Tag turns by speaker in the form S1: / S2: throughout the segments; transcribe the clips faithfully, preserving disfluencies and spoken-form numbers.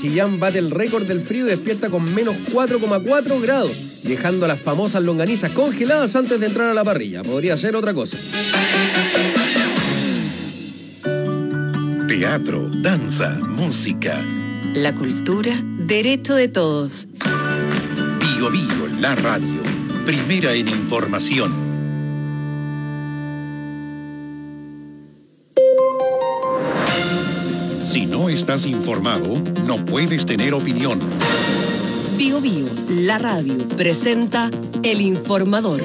S1: Chillán bate el récord del frío y despierta con menos cuatro coma cuatro grados, dejando a las famosas longanizas congeladas antes de entrar a la parrilla. Podría ser otra cosa.
S2: Teatro, danza, música.
S3: La cultura, derecho de todos.
S2: Bio Bio, la radio. Primera en información. Si no estás informado, no puedes tener opinión.
S3: Bio Bio, la radio, presenta El Informador.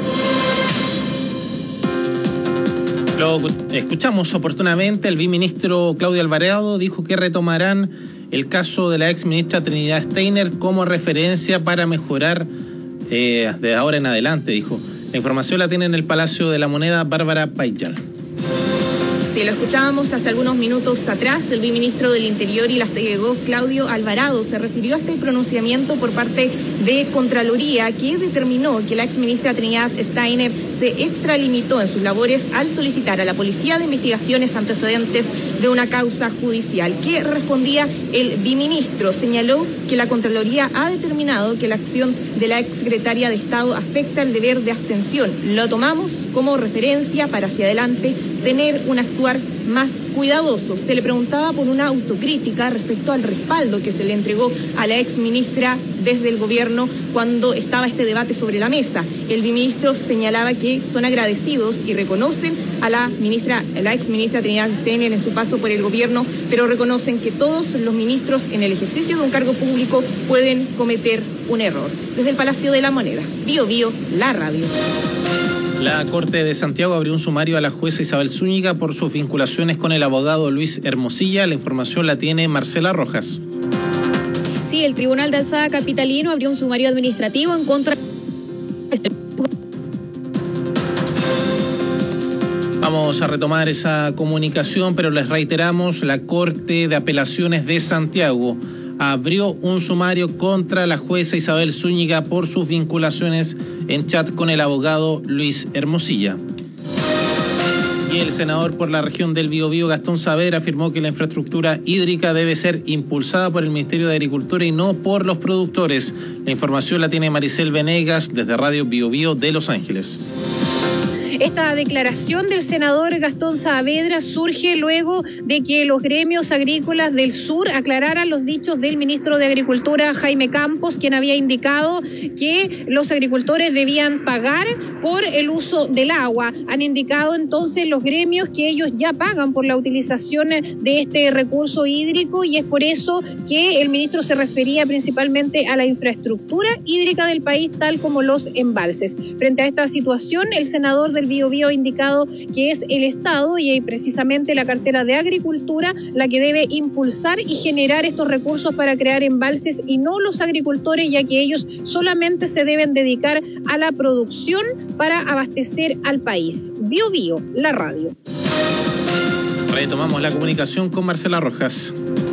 S4: Lo escuchamos oportunamente. El viceministro Claudio Alvarado dijo que retomarán el caso de la ex ministra Trinidad Steiner como referencia para mejorar eh, de ahora en adelante, dijo. La información la tiene en el Palacio de la Moneda Bárbara Payal.
S5: Sí, lo escuchábamos hace algunos minutos atrás. El viceministro del Interior y la C E G O, Claudio Alvarado, se refirió a este pronunciamiento por parte de Contraloría, que determinó que la exministra Trinidad Steiner se extralimitó en sus labores al solicitar a la Policía de Investigaciones antecedentes de una causa judicial. ¿Qué respondía el viceministro? Señaló que la Contraloría ha determinado que la acción de la exsecretaria de Estado afecta el deber de abstención. Lo tomamos como referencia para hacia adelante tener un actuar más cuidadoso. Se le preguntaba por una autocrítica respecto al respaldo que se le entregó a la exministra desde el gobierno cuando estaba este debate sobre la mesa. El viceministro señalaba que son agradecidos y reconocen a la ministra, a la exministra Trinidad Steiner en su paso por el gobierno, pero reconocen que todos los ministros en el ejercicio de un cargo público pueden cometer un error. Desde el Palacio de la Moneda, Bio Bio, la radio.
S4: La Corte de Santiago abrió un sumario a la jueza Isabel Zúñiga por sus vinculaciones con el abogado Luis Hermosilla. La información la tiene Marcela Rojas.
S6: Sí, el Tribunal de Alzada Capitalino abrió un sumario administrativo en contra...
S4: Vamos a retomar esa comunicación, pero les reiteramos, la Corte de Apelaciones de Santiago abrió un sumario contra la jueza Isabel Zúñiga por sus vinculaciones en chat con el abogado Luis Hermosilla. Y el senador por la región del Biobío, Gastón Saavedra, afirmó que la infraestructura hídrica debe ser impulsada por el Ministerio de Agricultura y no por los productores. La información la tiene Maricel Venegas desde Radio Biobío de Los Ángeles.
S7: Esta declaración del senador Gastón Saavedra surge luego de que los gremios agrícolas del sur aclararan los dichos del ministro de Agricultura, Jaime Campos, quien había indicado que los agricultores debían pagar por el uso del agua. Han indicado entonces los gremios que ellos ya pagan por la utilización de este recurso hídrico y es por eso que el ministro se refería principalmente a la infraestructura hídrica del país, tal como los embalses. Frente a esta situación, el senador del Biobío ha indicado que es el Estado y precisamente la cartera de Agricultura la que debe impulsar y generar estos recursos para crear embalses y no los agricultores, ya que ellos solamente se deben dedicar a la producción para abastecer al país. Biobío, la radio.
S4: Retomamos la comunicación con Marcela Rojas.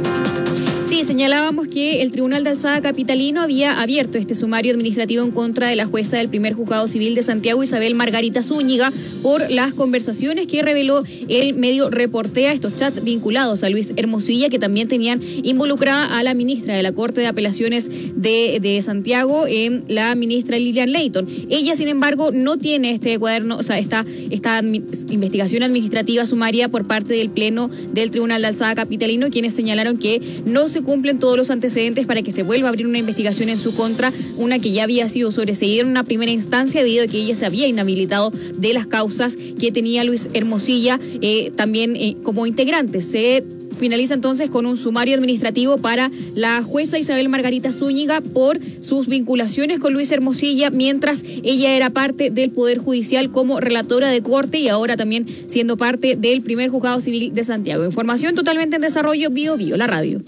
S6: Sí, señalábamos que el Tribunal de Alzada Capitalino había abierto este sumario administrativo en contra de la jueza del primer juzgado civil de Santiago, Isabel Margarita Zúñiga, por las conversaciones que reveló el medio Reportea, estos chats vinculados a Luis Hermosilla, que también tenían involucrada a la ministra de la Corte de Apelaciones de, de Santiago, eh, la ministra Lilian Leighton. Ella, sin embargo, no tiene este cuaderno, o sea, esta, esta investigación administrativa sumaria por parte del Pleno del Tribunal de Alzada Capitalino, quienes señalaron que no se cumplen todos los antecedentes para que se vuelva a abrir una investigación en su contra, una que ya había sido sobreseída en una primera instancia debido a que ella se había inhabilitado de las causas que tenía Luis Hermosilla eh, también eh, como integrante. Se finaliza entonces con un sumario administrativo para la jueza Isabel Margarita Zúñiga por sus vinculaciones con Luis Hermosilla mientras ella era parte del Poder Judicial como relatora de corte y ahora también siendo parte del primer juzgado civil de Santiago. Información totalmente en desarrollo, Bio Bio, la radio.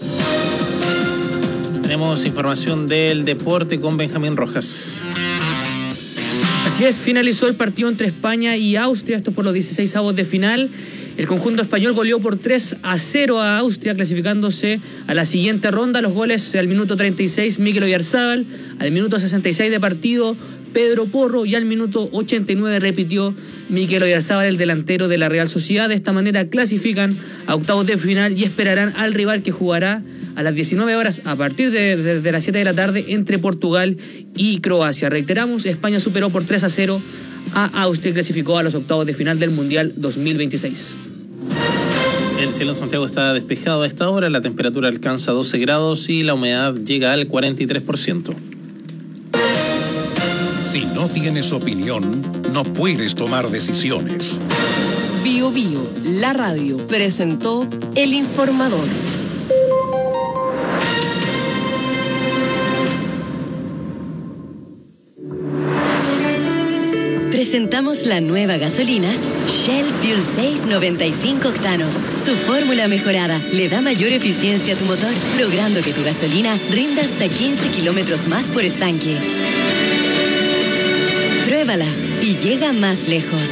S4: Tenemos información del deporte con Benjamín Rojas.
S8: Así es, finalizó el partido entre España y Austria, esto por los dieciseisavos de final. El conjunto español goleó por tres a cero a Austria, clasificándose a la siguiente ronda. Los goles al minuto treinta y seis, Mikel Oyarzábal, al minuto sesenta y seis de partido, Pedro Porro, y al minuto ochenta y nueve repitió Mikel Oyarzábal, el delantero de la Real Sociedad. De esta manera clasifican a octavos de final y esperarán al rival que jugará a las diecinueve horas a partir de, de, de las siete de la tarde entre Portugal y Croacia. Reiteramos, España superó por tres a cero a Austria y clasificó a los octavos de final del Mundial dos mil veintiséis.
S4: El cielo en Santiago está despejado a esta hora, la temperatura alcanza doce grados y la humedad llega al cuarenta y tres por ciento.
S2: Si no tienes opinión, no puedes tomar decisiones.
S3: Bio Bio, la radio, presentó El Informador.
S9: Presentamos la nueva gasolina Shell Fuel Safe noventa y cinco octanos. Su fórmula mejorada le da mayor eficiencia a tu motor, logrando que tu gasolina rinda hasta quince kilómetros más por estanque. Pruébala y llega más lejos.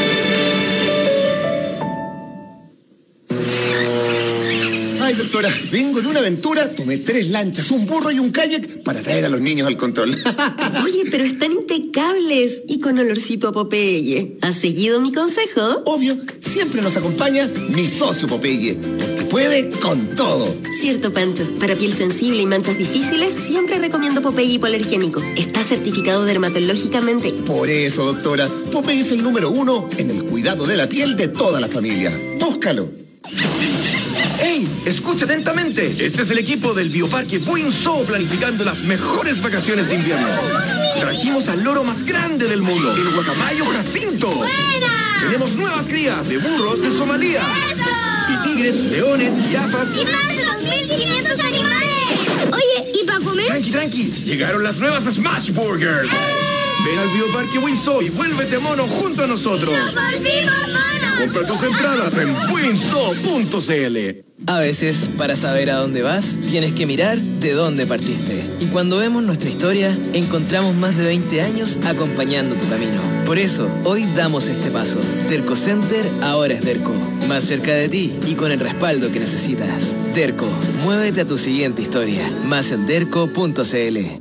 S10: Ay, doctora, vengo de una aventura, tomé tres lanchas, un burro y un kayak para traer a los niños al control.
S11: Oye, pero están impecables y con olorcito a Popeye. ¿Has seguido mi consejo?
S10: Obvio, siempre nos acompaña mi socio Popeye, porque puede con todo.
S11: Cierto, Pancho. Para piel sensible y manchas difíciles, siempre recomiendo Popeye hipoalergénico. Está certificado dermatológicamente.
S10: Por eso, doctora, Popeye es el número uno en el cuidado de la piel de toda la familia. Búscalo.
S12: ¡Ey! Escucha atentamente. Este es el equipo del Bioparque Buinzó planificando las mejores vacaciones de invierno. Trajimos al loro más grande del mundo, el guacamayo Jacinto. ¡Buena! Tenemos nuevas crías de burros de Somalia. ¡Eso! Y tigres, leones, jirafas.
S13: ¡Y más de dos mil quinientos animales! Oye, ¿y para comer?
S12: Tranqui, tranqui. Llegaron las nuevas Smash Burgers. ¡Eh! Ven al Bioparque Buinzó y vuélvete mono junto a nosotros.
S13: ¡Nos volvimos monos!
S12: Compra tus entradas en buinzó punto c l.
S14: A veces, para saber a dónde vas, tienes que mirar de dónde partiste. Y cuando vemos nuestra historia, encontramos más de veinte años acompañando tu camino. Por eso, hoy damos este paso. Derco Center ahora es Derco. Más cerca de ti y con el respaldo que necesitas. Derco, muévete a tu siguiente historia. Más en derco punto c l.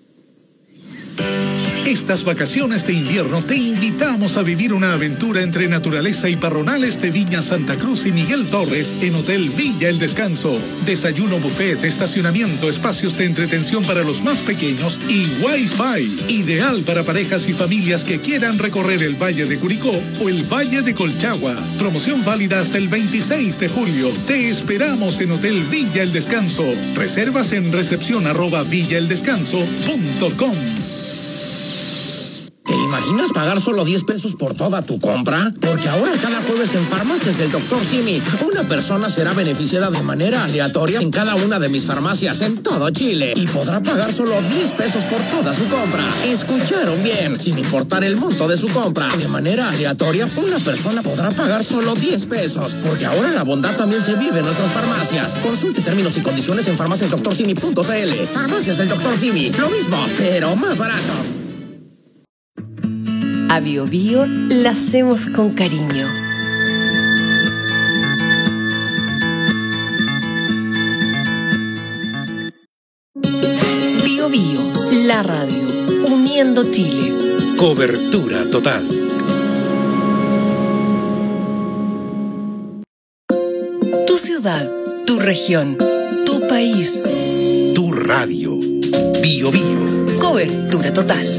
S2: Estas vacaciones de invierno te invitamos a vivir una aventura entre naturaleza y parronales de Viña Santa Cruz y Miguel Torres en Hotel Villa El Descanso. Desayuno, buffet, estacionamiento, espacios de entretención para los más pequeños y Wi-Fi. Ideal para parejas y familias que quieran recorrer el Valle de Curicó o el Valle de Colchagua. Promoción válida hasta el veintiséis de julio. Te esperamos en Hotel Villa El Descanso. Reservas en recepción arroba villaeldescanso punto com.
S15: ¿Te imaginas pagar solo diez pesos por toda tu compra? Porque ahora cada jueves en Farmacias del doctor Simi, una persona será beneficiada de manera aleatoria en cada una de mis farmacias en todo Chile y podrá pagar solo diez pesos por toda su compra. Escucharon bien, sin importar el monto de su compra. De manera aleatoria, una persona podrá pagar solo diez pesos, porque ahora la bondad también se vive en nuestras farmacias. Consulte términos y condiciones en farmacias doctor simi punto c l. Farmacias del doctor Simi, lo mismo, pero más barato.
S3: A Bio Bio la hacemos con cariño. Bio Bio, la radio, uniendo Chile.
S2: Cobertura total.
S3: Tu ciudad, tu región, tu país.
S2: Tu radio. Bio Bio.
S3: Cobertura total.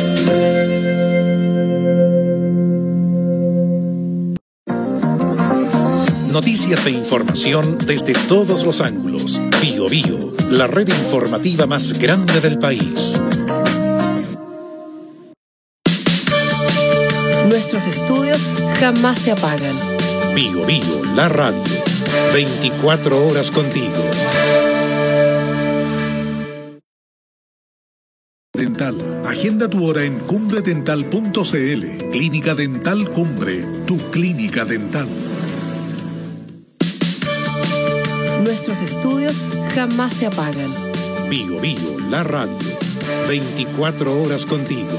S2: Noticias e información desde todos los ángulos. Bio Bio, la red informativa más grande del país.
S3: Nuestros estudios jamás se apagan.
S2: Bio Bio, la radio. veinticuatro horas contigo. Dental. Agenda tu hora en cumbre dental punto c l. Clínica Dental Cumbre, tu clínica dental.
S3: Nuestros estudios jamás se apagan.
S2: Bio Bio, la radio. veinticuatro horas contigo.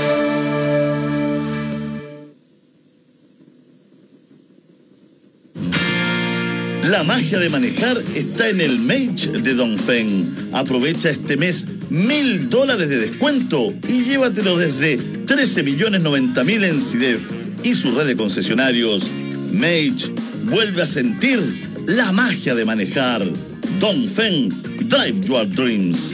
S16: La magia de manejar está en el Mage de Dongfeng. Aprovecha este mes mil dólares de descuento y llévatelo desde trece millones noventa mil en C I D E F y su red de concesionarios. Mage vuelve a sentir la magia de manejar. Dongfeng, Drive Your Dreams.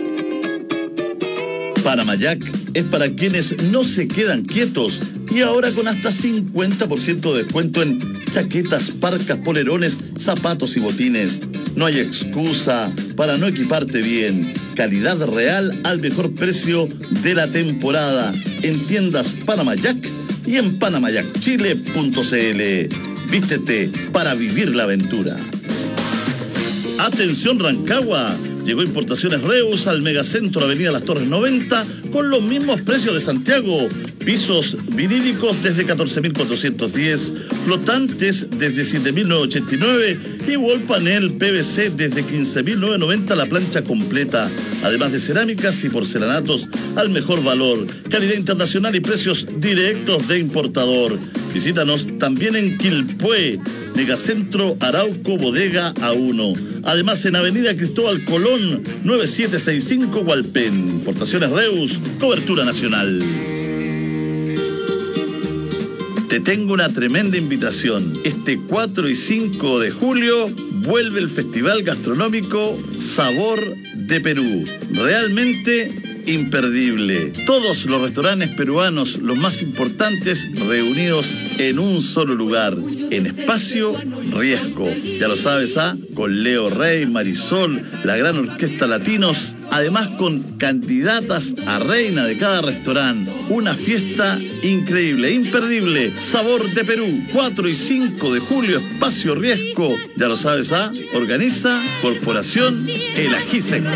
S16: Panamayac es para quienes no se quedan quietos y ahora con hasta cincuenta por ciento de descuento en chaquetas, parcas, polerones, zapatos y botines. No hay excusa para no equiparte bien. Calidad real al mejor precio de la temporada en tiendas Panamayac y en panamayac chile punto c l. Vístete para vivir la aventura. Atención Rancagua, llegó Importaciones Reus al Megacentro Avenida Las Torres noventa con los mismos precios de Santiago. Pisos vinílicos desde catorce mil cuatrocientos diez, flotantes desde siete mil novecientos ochenta y nueve y wall panel P V C desde quince mil novecientos noventa la plancha completa. Además de cerámicas y porcelanatos al mejor valor, calidad internacional y precios directos de importador. Visítanos también en Quilpué, Megacentro Arauco Bodega A uno. Además en Avenida Cristóbal Colón, noventa y siete sesenta y cinco Hualpén. Importaciones Reus, cobertura nacional. Te tengo una tremenda invitación. Este cuatro y cinco de julio vuelve el Festival Gastronómico Sabor de Perú. Realmente imperdible. Todos los restaurantes peruanos, los más importantes, reunidos en un solo lugar, en Espacio Riesgo. Ya lo sabes, ¿ah? Con Leo Rey, Marisol, la gran orquesta Latinos, además con candidatas a reina de cada restaurante. Una fiesta increíble, imperdible. Sabor de Perú, cuatro y cinco de julio, Espacio Riesgo. Ya lo sabes, ¿ah? Organiza Corporación El Ají Seco.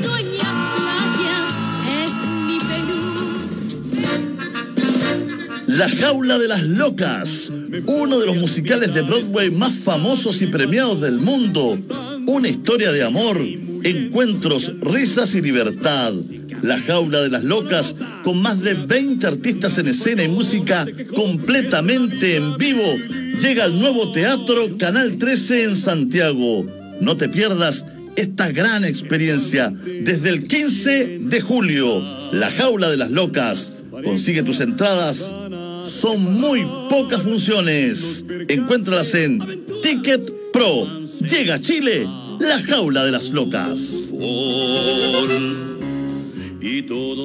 S16: La Jaula de las Locas, uno de los musicales de Broadway más famosos y premiados del mundo. Una historia de amor, encuentros, risas y libertad. La Jaula de las Locas, con más de veinte artistas en escena y música completamente en vivo, llega al nuevo Teatro Canal trece en Santiago. No te pierdas esta gran experiencia desde el quince de julio. La Jaula de las Locas. Consigue tus entradas. Son muy pocas funciones. Encuéntralas en Ticket Pro. Llega a Chile La Jaula de las Locas.
S17: Y todo.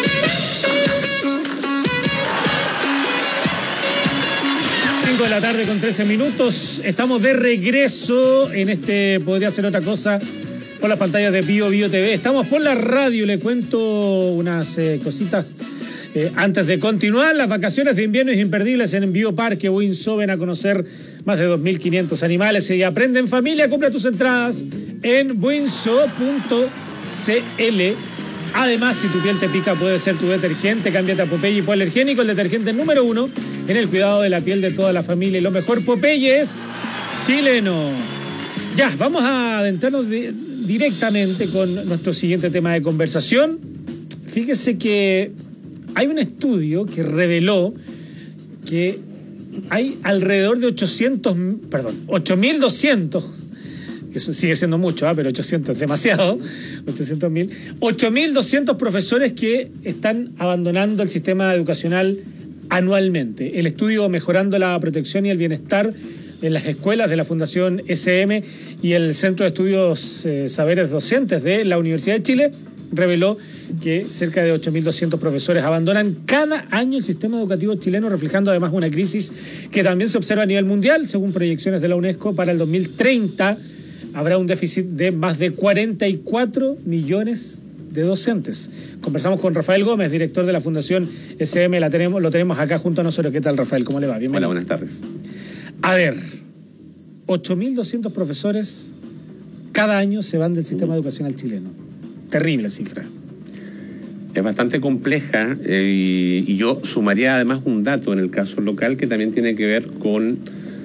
S18: cinco de la tarde con trece minutos. Estamos de regreso en este Podría Ser Otra Cosa por las pantallas de Bio Bio T V. Estamos por la radio. Le cuento unas eh, cositas. Eh, antes de continuar, las vacaciones de invierno imperdibles en Bioparque Windsor. Ven a conocer más de dos mil quinientos animales y aprende en familia. Compra tus entradas en windsor punto c l. Además, si tu piel te pica, puede ser tu detergente. Cámbiate a Popeye Hipoalergénico, el detergente número uno en el cuidado de la piel de toda la familia. Y lo mejor, Popeye es chileno. Ya, vamos a adentrarnos de, directamente con nuestro siguiente tema de conversación. Fíjese que hay un estudio que reveló que hay alrededor de ochocientos, perdón, ocho mil doscientos, que eso sigue siendo mucho, ¿eh? Pero ochocientos es demasiado, ochocientos mil, ocho mil doscientos profesores que están abandonando el sistema educacional anualmente. El estudio Mejorando la Protección y el Bienestar en las Escuelas de la Fundación S M y el Centro de Estudios eh, Saberes Docentes de la Universidad de Chile reveló que cerca de ocho mil doscientos profesores abandonan cada año el sistema educativo chileno, reflejando además una crisis que también se observa a nivel mundial. Según proyecciones de la UNESCO, para el dos mil treinta habrá un déficit de más de cuarenta y cuatro millones de docentes. Conversamos con Rafael Gómez, director de la Fundación S M, la tenemos, lo tenemos acá junto a nosotros. ¿Qué tal, Rafael? ¿Cómo le va? Bienvenido.
S19: Hola, buenas tardes.
S18: A ver, ocho mil doscientos profesores cada año se van del sistema educacional chileno. Terrible cifra.
S19: Es bastante compleja eh, y, y yo sumaría además un dato en el caso local que también tiene que ver con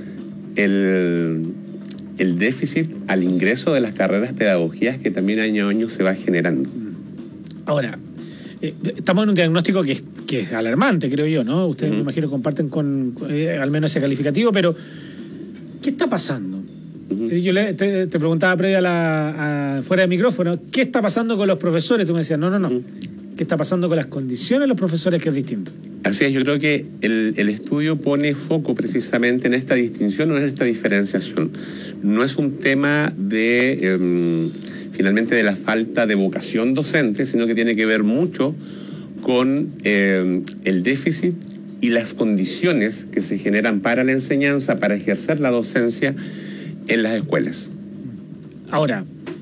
S19: el, el déficit al ingreso de las carreras pedagógicas que también año a año se va generando.
S18: Ahora, eh, estamos en un diagnóstico que es, que es alarmante, creo yo, ¿no? Ustedes, uh-huh. me imagino, comparten con eh, al menos ese calificativo, pero ¿qué está pasando? Uh-huh. Yo le, te, te preguntaba previa a la, a, fuera de micrófono, ¿qué está pasando con los profesores? Tú me decías, no, no, no. Uh-huh. qué está pasando con las condiciones de los profesores, que es distinto.
S19: Así es, yo creo que el, el estudio pone foco precisamente en esta distinción o en esta diferenciación. No es un tema de, eh, finalmente, de la falta de vocación docente, sino que tiene que ver mucho con eh, el déficit y las condiciones que se generan para la enseñanza, para ejercer la docencia en las escuelas.
S18: Ahora,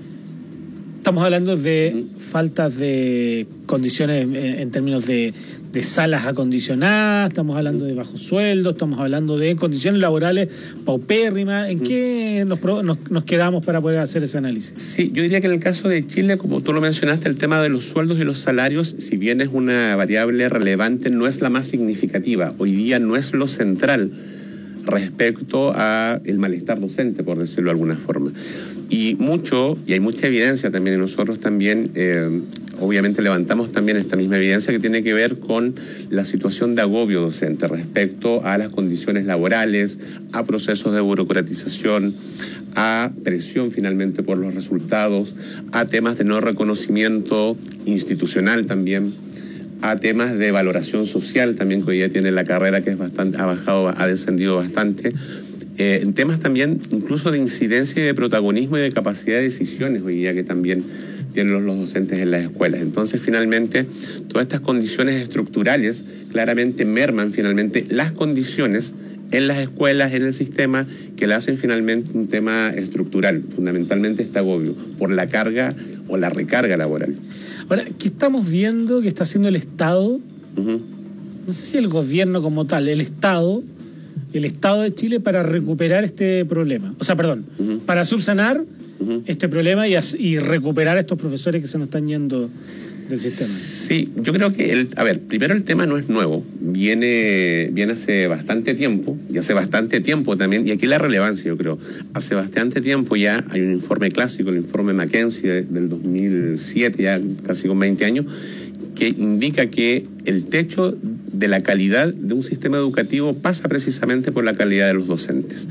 S18: estamos hablando de faltas de condiciones en, en términos de, de salas acondicionadas, estamos hablando de bajos sueldos, estamos hablando de condiciones laborales paupérrimas. ¿En qué nos, nos, nos quedamos para poder hacer ese análisis?
S19: Sí, yo diría que en el caso de Chile, como tú lo mencionaste, el tema de los sueldos y los salarios, si bien es una variable relevante, no es la más significativa. Hoy día no es lo central respecto a el malestar docente, por decirlo de alguna forma. Y mucho, y hay mucha evidencia también, y nosotros también, eh, obviamente levantamos también esta misma evidencia que tiene que ver con la situación de agobio docente respecto a las condiciones laborales, a procesos de burocratización, a presión finalmente por los resultados, a temas de no reconocimiento institucional también, a temas de valoración social también, que hoy día tiene la carrera, que es bastante, ha bajado, ha descendido bastante, eh, en temas también incluso de incidencia y de protagonismo y de capacidad de decisiones hoy día que también tienen los, los docentes en las escuelas. Entonces, finalmente, todas estas condiciones estructurales claramente merman finalmente las condiciones en las escuelas, en el sistema, que le hacen finalmente un tema estructural, fundamentalmente este agobio, por la carga o la recarga laboral.
S18: Ahora, ¿qué estamos viendo que está haciendo el Estado? Uh-huh. No sé si el gobierno como tal, el Estado, el Estado de Chile para recuperar este problema. O sea, perdón, uh-huh. para subsanar uh-huh. este problema y, y recuperar a estos profesores que se nos están yendo del sistema.
S19: Sí, yo creo que, el, a ver, primero el tema no es nuevo, viene, viene hace bastante tiempo, y hace bastante tiempo también, y aquí la relevancia, yo creo, hace bastante tiempo ya hay un informe clásico, el informe McKinsey del dos mil siete, ya casi con veinte años, que indica que el techo de la calidad de un sistema educativo pasa precisamente por la calidad de los docentes.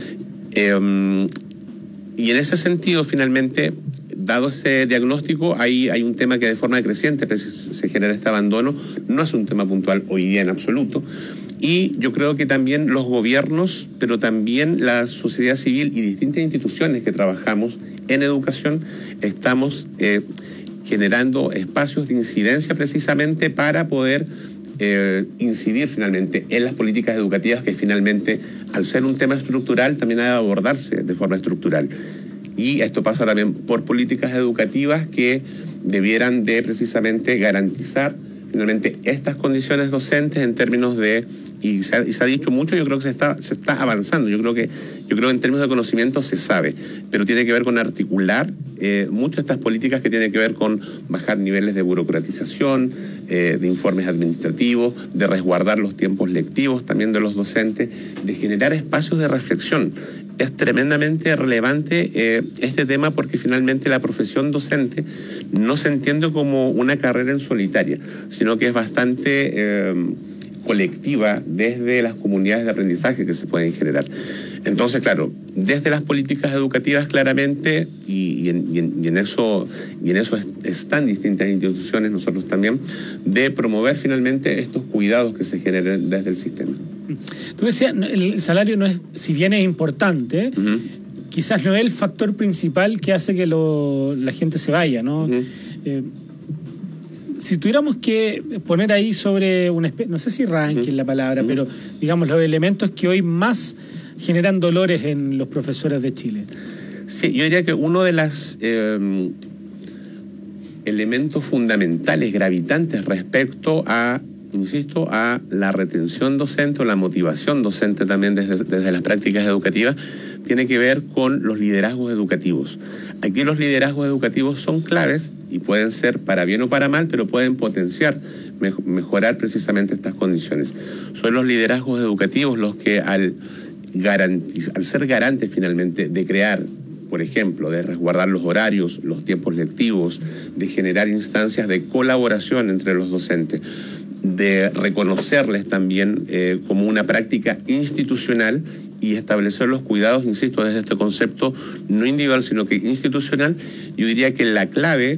S19: Eh, y en ese sentido, finalmente, dado ese diagnóstico, hay, hay un tema que de forma creciente se genera este abandono. No es un tema puntual hoy día en absoluto. Y yo creo que también los gobiernos, pero también la sociedad civil y distintas instituciones que trabajamos en educación, estamos eh, generando espacios de incidencia precisamente para poder eh, incidir finalmente en las políticas educativas que finalmente, al ser un tema estructural, también ha de abordarse de forma estructural. Y esto pasa también por políticas educativas que debieran de precisamente garantizar finalmente estas condiciones docentes en términos de, y se ha, y se ha dicho mucho, yo creo que se está, se está avanzando, yo creo que, yo creo que en términos de conocimiento se sabe, pero tiene que ver con articular eh, muchas de estas políticas que tienen que ver con bajar niveles de burocratización, eh, de informes administrativos, de resguardar los tiempos lectivos también de los docentes, de generar espacios de reflexión. Es tremendamente relevante eh, este tema porque finalmente la profesión docente no se entiende como una carrera en solitaria, sino que es bastante eh, colectiva desde las comunidades de aprendizaje que se pueden generar. Entonces, claro, desde las políticas educativas claramente, y, y, en, y, en, y en eso, y en eso están distintas instituciones, nosotros también, de promover finalmente estos cuidados que se generen desde el sistema.
S18: Tú decías, el salario no es, si bien es importante, uh-huh. quizás no es el factor principal que hace que lo, la gente se vaya, ¿no? Uh-huh. Eh, si tuviéramos que poner ahí sobre una especie, no sé si ranking uh-huh. la palabra, uh-huh. pero digamos los elementos que hoy más generan dolores en los profesores de Chile.
S19: Sí, yo diría que uno de los eh, elementos fundamentales, gravitantes respecto a, insisto, a la retención docente o la motivación docente también desde, desde las prácticas educativas, tiene que ver con los liderazgos educativos. Aquí los liderazgos educativos son claves y pueden ser para bien o para mal, pero pueden potenciar, mejorar precisamente estas condiciones. Son los liderazgos educativos los que al, garantiz, al ser garantes finalmente de crear, por ejemplo, de resguardar los horarios, los tiempos lectivos, de generar instancias de colaboración entre los docentes, de reconocerles también eh, como una práctica institucional y establecer los cuidados, insisto, desde este concepto no individual, sino que institucional. Yo diría que la clave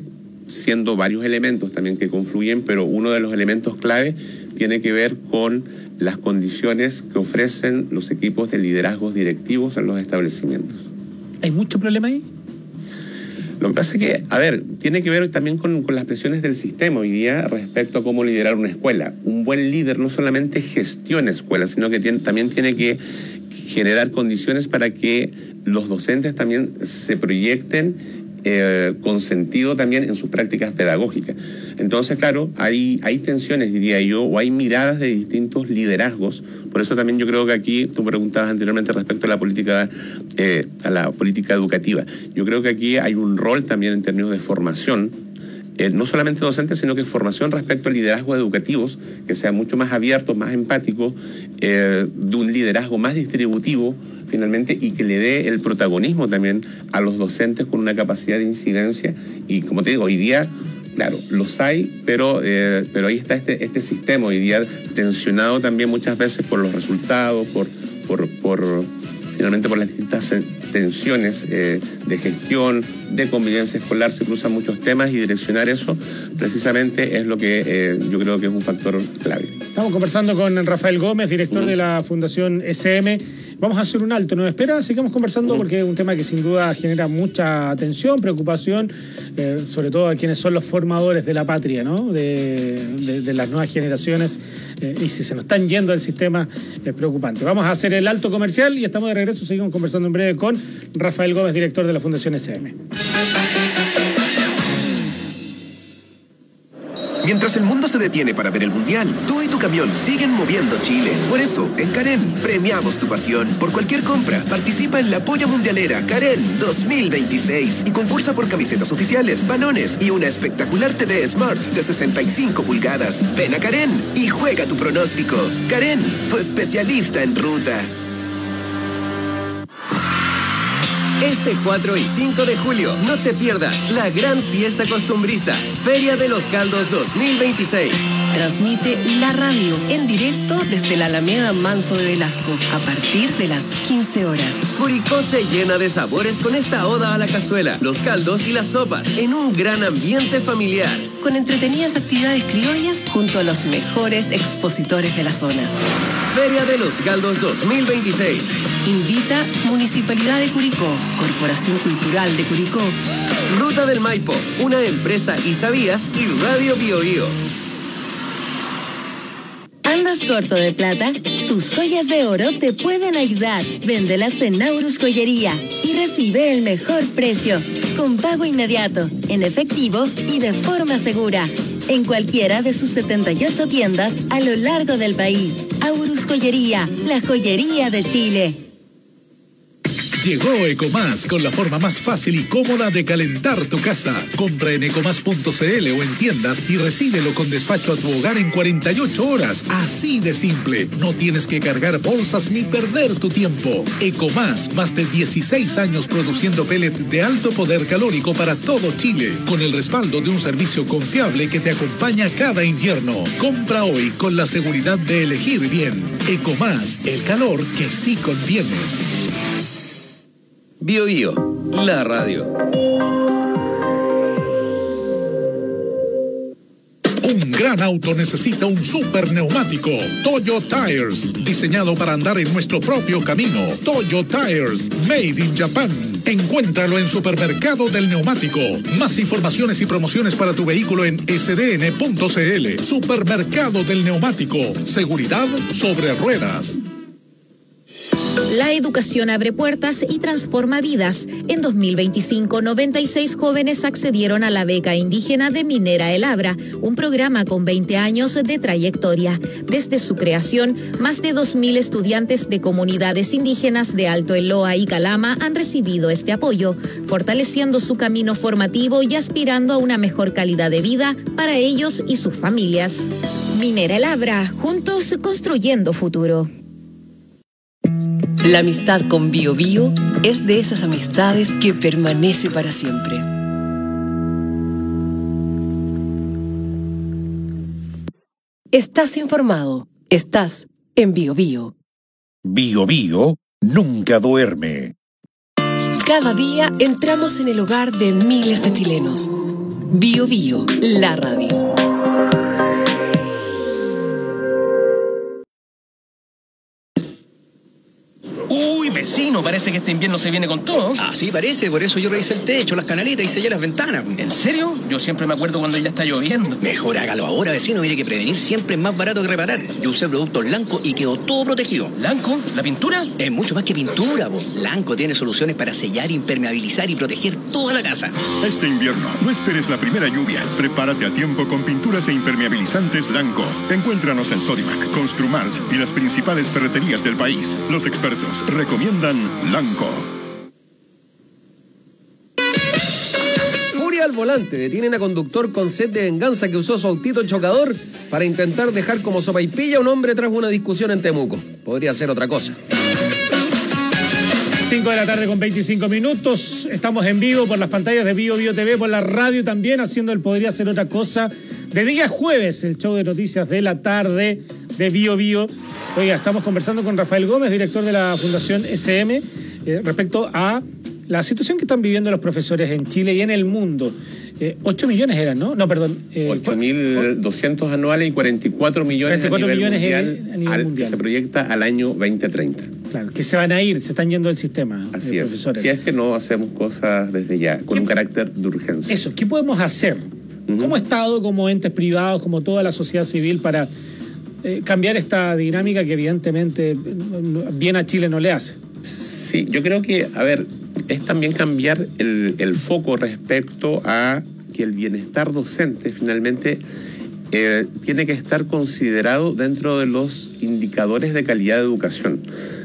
S19: siendo varios elementos también que confluyen, pero uno de los elementos clave tiene que ver con las condiciones que ofrecen los equipos de liderazgos directivos en los establecimientos.
S18: ¿Hay mucho problema ahí?
S19: Lo que pasa es que, a ver, tiene que ver también con, con las presiones del sistema hoy día respecto a cómo liderar una escuela. Un buen líder no solamente gestiona escuelas, sino que tiene, también tiene que generar condiciones para que los docentes también se proyecten eh, con sentido también en sus prácticas pedagógicas. Entonces, claro, hay, hay tensiones, diría yo, o hay miradas de distintos liderazgos. Por eso también yo creo que aquí, tú preguntabas anteriormente respecto a la política, eh, a la política educativa. Yo creo que aquí hay un rol también en términos de formación, eh, no solamente docentes, sino que formación respecto a liderazgos educativos, que sean mucho más abiertos, más empáticos, eh, de un liderazgo más distributivo, finalmente, y que le dé el protagonismo también a los docentes con una capacidad de incidencia. Y como te digo, hoy día, claro, los hay, pero, eh, pero ahí está este, este sistema hoy día tensionado también muchas veces por los resultados, por, por, por finalmente por las distintas tensiones eh, de gestión, de convivencia escolar. Se cruzan muchos temas y direccionar eso precisamente es lo que eh, yo creo que es un factor clave.
S18: Estamos conversando con Rafael Gómez, director uh-huh. de la Fundación S M. Vamos a hacer un alto, ¿nos espera? Sigamos conversando uh-huh. porque es un tema que sin duda genera mucha atención, preocupación, eh, sobre todo a quienes son los formadores de la patria, ¿no? De, de, de las nuevas generaciones, eh, y si se nos están yendo del sistema es preocupante. Vamos a hacer el alto comercial y estamos de regreso. Seguimos conversando en breve con Rafael Gómez, director de la Fundación S M.
S12: Mientras el mundo se detiene para ver el Mundial, tú y tu camión siguen moviendo Chile. Por eso, en Carén, premiamos tu pasión. Por cualquier compra, participa en la Polla Mundialera Carén dos mil veintiséis y concursa por camisetas oficiales, balones y una espectacular T V Smart de sesenta y cinco pulgadas. Ven a Carén y juega tu pronóstico. Carén, tu especialista en ruta.
S1: Este cuatro y cinco de julio, no te pierdas la gran fiesta costumbrista, Feria de los Caldos dos mil veintiséis.
S3: Transmite la radio en directo desde la Alameda Manso de Velasco a partir de las quince horas.
S1: Curicó se llena de sabores con esta oda a la cazuela, los caldos y las sopas en un gran ambiente familiar.
S3: Con entretenidas actividades criollas junto a los mejores expositores de la zona.
S1: Feria de los Caldos dos mil veintiséis.
S3: Invita Municipalidad de Curicó, Corporación Cultural de Curicó,
S1: Ruta del Maipo, una empresa Isavías y Radio Bio Bio.
S11: ¿Andas corto de plata? Tus joyas de oro te pueden ayudar. Véndelas en Naurus Joyería y recibe el mejor precio, con pago inmediato, en efectivo y de forma segura. En cualquiera de sus setenta y ocho tiendas a lo largo del país. Aurus Joyería, la joyería de Chile.
S2: Llegó Ecomás con la forma más fácil y cómoda de calentar tu casa. Compra en ecomás punto c l o en tiendas y recíbelo con despacho a tu hogar en cuarenta y ocho horas. Así de simple. No tienes que cargar bolsas ni perder tu tiempo. Ecomás, más de dieciséis años produciendo pellet de alto poder calórico para todo Chile, con el respaldo de un servicio confiable que te acompaña cada invierno. Compra hoy con la seguridad de elegir bien. Ecomás, el calor que sí conviene.
S1: Bio Bio, la radio.
S2: Un gran auto necesita un super neumático. Toyo Tires, diseñado para andar en nuestro propio camino. Toyo Tires, made in Japan. Encuéntralo en Supermercado del Neumático. Más informaciones y promociones para tu vehículo en s d n punto c l. Supermercado del Neumático. Seguridad sobre ruedas.
S17: La educación abre puertas y transforma vidas. En dos mil veinticinco, noventa y seis jóvenes accedieron a la beca indígena de Minera El Abra, un programa con veinte años de trayectoria. Desde su creación, más de dos mil estudiantes de comunidades indígenas de Alto Eloa y Calama han recibido este apoyo, fortaleciendo su camino formativo y aspirando a una mejor calidad de vida para ellos y sus familias. Minera El Abra, juntos construyendo futuro.
S3: La amistad con Bio Bio es de esas amistades que permanece para siempre. Estás informado. Estás en Bio Bio.
S20: Bio Bio nunca duerme.
S3: Cada día entramos en el hogar de miles de chilenos. Bio Bio, la radio.
S1: Uy, vecino, parece que este invierno se viene con todo.
S21: Ah, sí, parece, por eso yo revisé el techo, las canaletas y sellé las ventanas.
S1: ¿En serio? Yo siempre me acuerdo cuando ya está lloviendo.
S21: Mejor hágalo ahora, vecino, mire que prevenir siempre es más barato que reparar. Yo usé productos Lanco y quedó todo protegido.
S1: ¿Lanco? ¿La pintura?
S21: Es mucho más que pintura, po. Lanco tiene soluciones para sellar, impermeabilizar y proteger toda la casa.
S22: Este invierno, no esperes la primera lluvia. Prepárate a tiempo con pinturas e impermeabilizantes Lanco. Encuéntranos en Sodimac, Construmart y las principales ferreterías del país. Los expertos recomiendan Lanco.
S1: Furia al volante. Detienen a conductor con sed de venganza que usó su autito chocador para intentar dejar como sopaipilla a un hombre tras una discusión en Temuco. Podría ser otra cosa.
S18: cinco de la tarde con veinticinco minutos. Estamos en vivo por las pantallas de Bio Bio T V, por la radio también, haciendo el Podría Ser Otra Cosa. De día jueves, el show de noticias de la tarde de Bio Bio. Oiga, estamos conversando con Rafael Gómez, director de la Fundación S M, eh, respecto a la situación que están viviendo los profesores en Chile y en el mundo. Eh, ocho millones eran, ¿no? No, perdón. Eh,
S19: ocho mil doscientos anuales y cuarenta y cuatro millones
S18: cuarenta y cuatro
S19: a nivel
S18: millones
S19: mundial,
S18: a nivel
S19: al,
S18: mundial.
S19: Que se proyecta al año veinte treinta.
S18: Claro, que se van a ir, se están yendo del sistema.
S19: Así
S18: de
S19: es.
S18: profesores.
S19: Si es que no hacemos cosas desde ya, con un carácter de urgencia.
S18: Eso, ¿qué podemos hacer? Uh-huh. Como Estado, como entes privados, como toda la sociedad civil para eh, cambiar esta dinámica que evidentemente bien a Chile no le hace?
S19: Sí, yo creo que, a ver, es también cambiar el, el foco respecto a que el bienestar docente finalmente eh, tiene que estar considerado dentro de los indicadores de calidad de educación.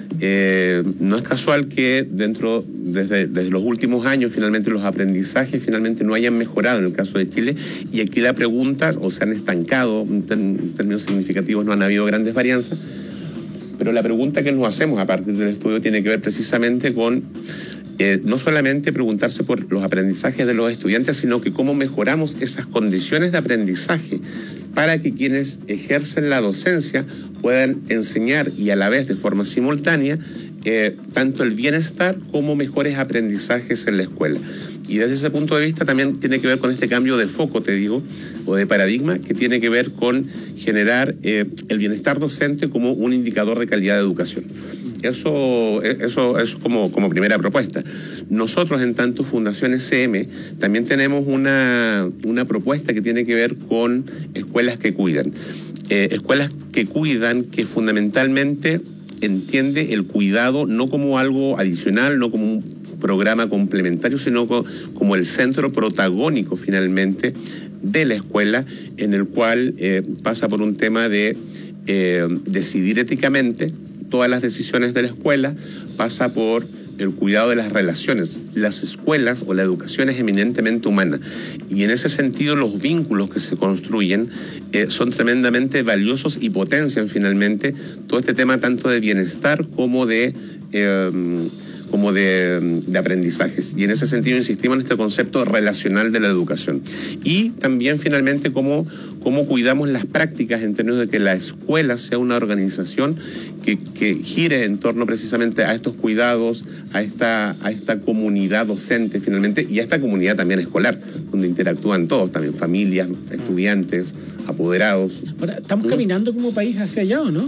S19: Eh, no es casual que dentro, desde, desde los últimos años, finalmente los aprendizajes finalmente no hayan mejorado en el caso de Chile, y aquí las preguntas o se han estancado, en términos significativos no han habido grandes varianzas, pero la pregunta que nos hacemos a partir del estudio tiene que ver precisamente con eh, no solamente preguntarse por los aprendizajes de los estudiantes, sino que cómo mejoramos esas condiciones de aprendizaje para que quienes ejercen la docencia puedan enseñar y a la vez de forma simultánea eh, tanto el bienestar como mejores aprendizajes en la escuela. Y desde ese punto de vista también tiene que ver con este cambio de foco, te digo, o de paradigma, que tiene que ver con generar eh, el bienestar docente como un indicador de calidad de educación. Eso eso es como, como primera propuesta. Nosotros, en tanto Fundación S M, también tenemos una, una propuesta que tiene que ver con escuelas que cuidan. Eh, escuelas que cuidan, que fundamentalmente entiende el cuidado no como algo adicional, no como un programa complementario, sino como el centro protagónico finalmente de la escuela, en el cual eh, pasa por un tema de eh, decidir éticamente todas las decisiones de la escuela, pasa por el cuidado de las relaciones. Las escuelas o la educación es eminentemente humana, y en ese sentido los vínculos que se construyen eh, son tremendamente valiosos y potencian finalmente todo este tema tanto de bienestar como de eh, como de, de aprendizajes. Y en ese sentido insistimos en este concepto relacional de la educación. Y también finalmente cómo, cómo cuidamos las prácticas en términos de que la escuela sea una organización que, que gire en torno precisamente a estos cuidados, a esta, a esta comunidad docente finalmente, y a esta comunidad también escolar, donde interactúan todos, también familias, estudiantes, apoderados.
S18: Ahora, ¿estamos caminando como país hacia allá o no?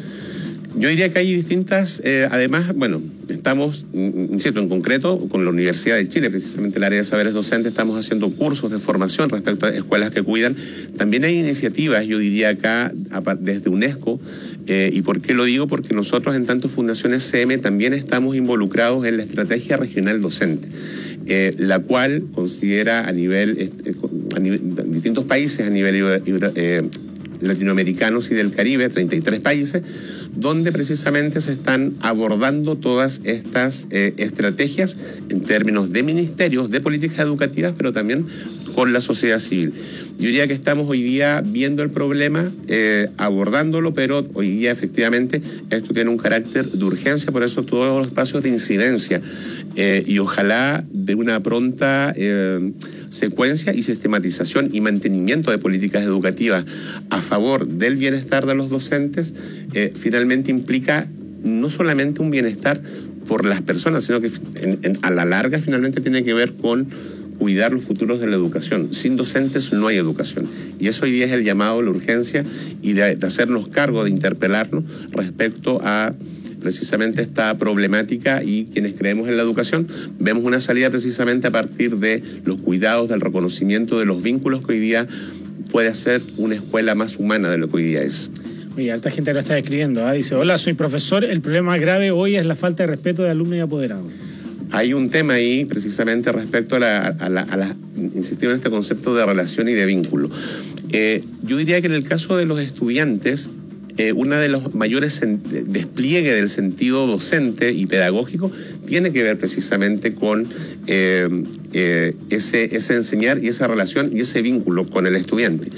S19: Yo diría que hay distintas, eh, además, bueno, estamos, insisto, en concreto, con la Universidad de Chile, precisamente el área de saberes docentes, estamos haciendo cursos de formación respecto a escuelas que cuidan. También hay iniciativas, yo diría acá, desde UNESCO, eh, ¿y por qué lo digo? Porque nosotros, en tanto Fundación S M, también estamos involucrados en la estrategia regional docente, eh, la cual considera a nivel, eh, a nivel distintos países, a nivel eh, latinoamericanos y del Caribe, treinta y tres países, donde precisamente se están abordando todas estas eh, estrategias en términos de ministerios, de políticas educativas, pero también con la sociedad civil. Yo diría que estamos hoy día viendo el problema, eh, abordándolo, pero hoy día efectivamente esto tiene un carácter de urgencia, por eso todos los espacios de incidencia eh, y ojalá de una pronta eh, secuencia y sistematización y mantenimiento de políticas educativas a favor del bienestar de los docentes, eh, finalmente implica no solamente un bienestar por las personas, sino que en, en, a la larga finalmente tiene que ver con cuidar los futuros de la educación. Sin docentes no hay educación. Y eso hoy día es el llamado, la urgencia, y de, de hacernos cargo, de interpelarnos respecto a precisamente esta problemática, y quienes creemos en la educación vemos una salida precisamente a partir de los cuidados, del reconocimiento de los vínculos que hoy día puede hacer una escuela más humana de lo que hoy día es.
S18: Oye, harta gente lo está escribiendo, ¿eh? Dice, hola, soy profesor, el problema más grave hoy es la falta de respeto de alumnos y apoderados.
S19: Hay un tema ahí precisamente respecto a la, a la, a la insistir en este concepto de relación y de vínculo. Eh, yo diría que en el caso de los estudiantes, Eh, uno de los mayores despliegues del sentido docente y pedagógico tiene que ver precisamente con eh, eh, ese, ese enseñar y esa relación y ese vínculo con el estudiante.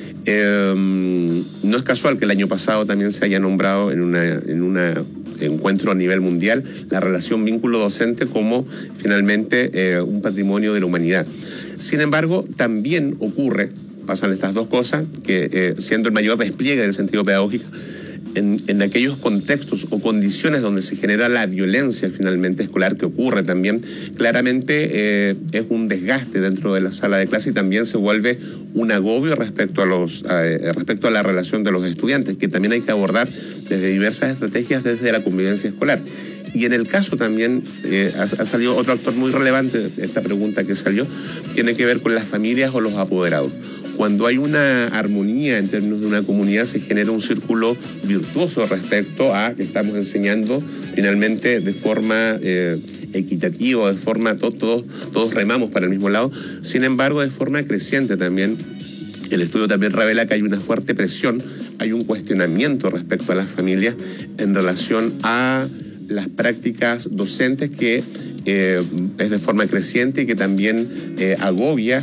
S19: Eh, no es casual que el año pasado también se haya nombrado en una, en una encuentro a nivel mundial la relación vínculo docente como finalmente eh, un patrimonio de la humanidad. Sin embargo, también ocurre, pasan estas dos cosas, que eh, siendo el mayor despliegue del sentido pedagógico, en, en aquellos contextos o condiciones donde se genera la violencia finalmente escolar, que ocurre también, claramente eh, es un desgaste dentro de la sala de clase y también se vuelve un agobio respecto a, los, eh, respecto a la relación de los estudiantes, que también hay que abordar desde diversas estrategias desde la convivencia escolar. Y en el caso también, eh, ha, ha salido otro actor muy relevante, esta pregunta que salió, tiene que ver con las familias o los apoderados. Cuando hay una armonía en términos de una comunidad, se genera un círculo virtuoso respecto a que estamos enseñando finalmente de forma eh, equitativa, de forma, to, todos, todos remamos para el mismo lado. Sin embargo, de forma creciente también, el estudio también revela que hay una fuerte presión, hay un cuestionamiento respecto a las familias en relación a las prácticas docentes que eh, es de forma creciente y que también eh, agobia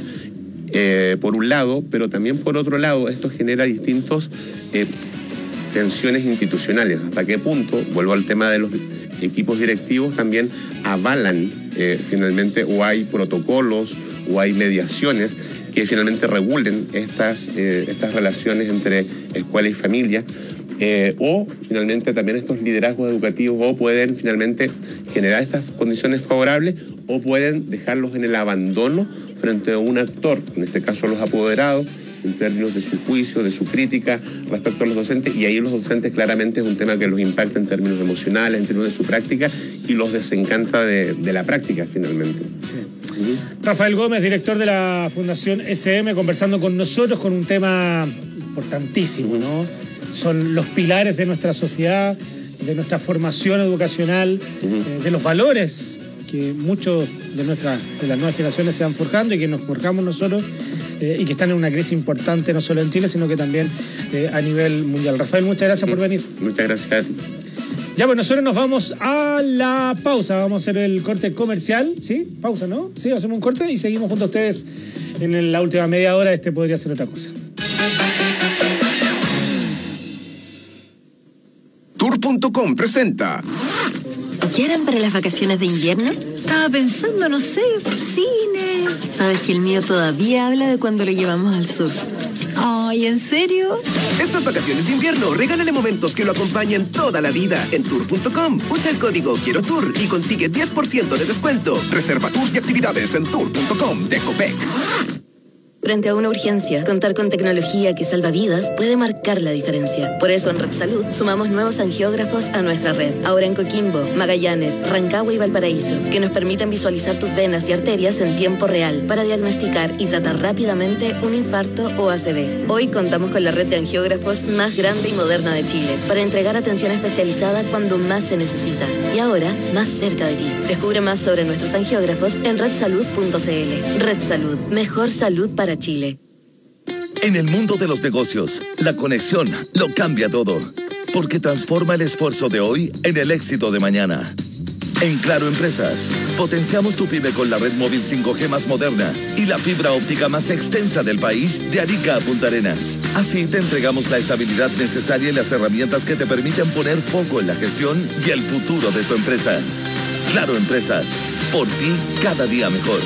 S19: eh, por un lado, pero también por otro lado esto genera distintos eh, tensiones institucionales. ¿Hasta qué punto? Vuelvo al tema de los equipos directivos, también avalan eh, finalmente, o hay protocolos o hay mediaciones que finalmente regulen estas, eh, estas relaciones entre escuela y familia. Eh, o finalmente también estos liderazgos educativos o pueden finalmente generar estas condiciones favorables o pueden dejarlos en el abandono frente a un actor, en este caso los apoderados, en términos de su juicio, de su crítica respecto a los docentes, y ahí los docentes claramente es un tema que los impacta en términos emocionales, en términos de su práctica y los desencanta de, de la práctica finalmente.
S18: Sí. Uh-huh. Rafael Gómez, director de la Fundación S M, conversando con nosotros con un tema importantísimo, ¿no? Son los pilares de nuestra sociedad, de nuestra formación educacional, uh-huh. eh, de los valores que muchos de, nuestras, de las nuevas generaciones se van forjando y que nos forjamos nosotros eh, y que están en una crisis importante no solo en Chile, sino que también eh, a nivel mundial. Rafael, muchas gracias uh-huh. por venir.
S19: Muchas gracias a ti.
S18: Ya, pues nosotros nos vamos a la pausa, vamos a hacer el corte comercial, ¿sí? Pausa, ¿no? Sí, hacemos un corte y seguimos junto a ustedes en la última media hora. Este podría ser otra cosa.
S10: Tour punto com presenta.
S11: ¿Qué harán para las vacaciones de invierno? Estaba pensando, no sé, cine. ¿Sabes que el mío todavía habla de cuando lo llevamos al sur? Ay, ¿en serio?
S5: Estas vacaciones de invierno, regálale momentos que lo acompañen toda la vida en tour punto com. Usa el código Quiero Tour y consigue diez por ciento de descuento. Reserva tours y actividades en tour punto com de Copec.
S7: Frente a una urgencia, contar con tecnología que salva vidas puede marcar la diferencia. Por eso en Red Salud sumamos nuevos angiógrafos a nuestra red. Ahora en Coquimbo, Magallanes, Rancagua y Valparaíso, que nos permiten visualizar tus venas y arterias en tiempo real para diagnosticar y tratar rápidamente un infarto o A C V. Hoy contamos con la red de angiógrafos más grande y moderna de Chile para entregar atención especializada cuando más se necesita. Y ahora, más cerca de ti. Descubre más sobre nuestros angiógrafos en red salud punto c l. Red Salud, mejor salud para Chile.
S23: En el mundo de los negocios, la conexión lo cambia todo, porque transforma el esfuerzo de hoy en el éxito de mañana. En Claro Empresas, potenciamos tu pyme con la red móvil cinco G más moderna y la fibra óptica más extensa del país de Arica a Punta Arenas. Así te entregamos la estabilidad necesaria y las herramientas que te permiten poner foco en la gestión y el futuro de tu empresa. Claro Empresas, por ti cada día mejor.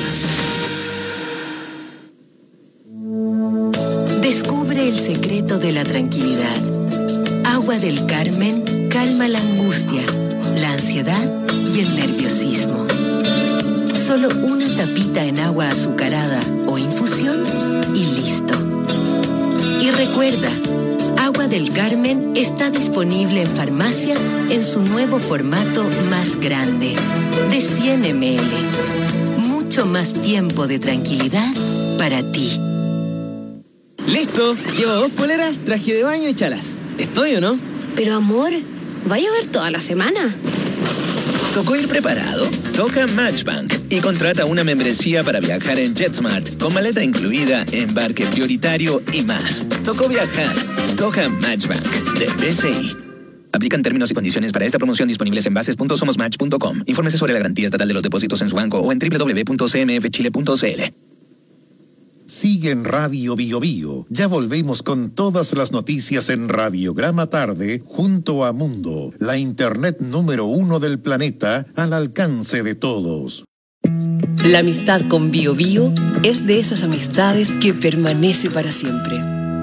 S3: Descubre el secreto de la tranquilidad. Agua del Carmen calma la angustia, la ansiedad y el nerviosismo. Solo una tapita en agua azucarada o infusión y listo. Y recuerda, Agua del Carmen está disponible en farmacias en su nuevo formato más grande, de cien mililitros. Mucho más tiempo de tranquilidad para ti.
S14: Listo, llevo dos poleras, traje de baño y chalas. ¿Estoy o no?
S7: Pero amor, ¿va a llover toda la semana?
S4: ¿Tocó ir preparado? Toca Matchbank y contrata una membresía para viajar en JetSmart con maleta incluida, embarque prioritario y más. Tocó viajar. Toca Matchbank de B C I. Aplican términos y condiciones para esta promoción disponibles en bases punto somos match punto com. Infórmese sobre la garantía estatal de los depósitos en su banco o en doble u doble u doble u punto c m f chile punto c l.
S20: Sigue en Radio Bio Bio. Ya volvemos con todas las noticias en Radiograma Tarde junto a Mundo, la internet número uno del planeta al alcance de todos.
S3: La amistad con Bio Bio es de esas amistades que permanece para siempre.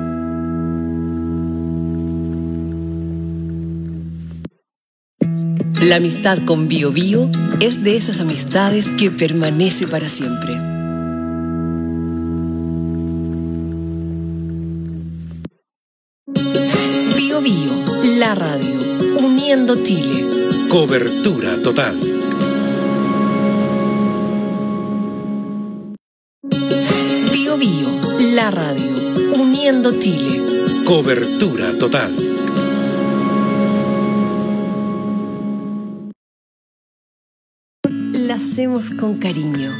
S3: La amistad con Bio Bio es de esas amistades que permanece para siempre. Bio Bio, la radio, uniendo Chile.
S20: Cobertura total.
S3: Bio Bio, la radio, uniendo Chile.
S20: Cobertura total.
S3: La hacemos con cariño.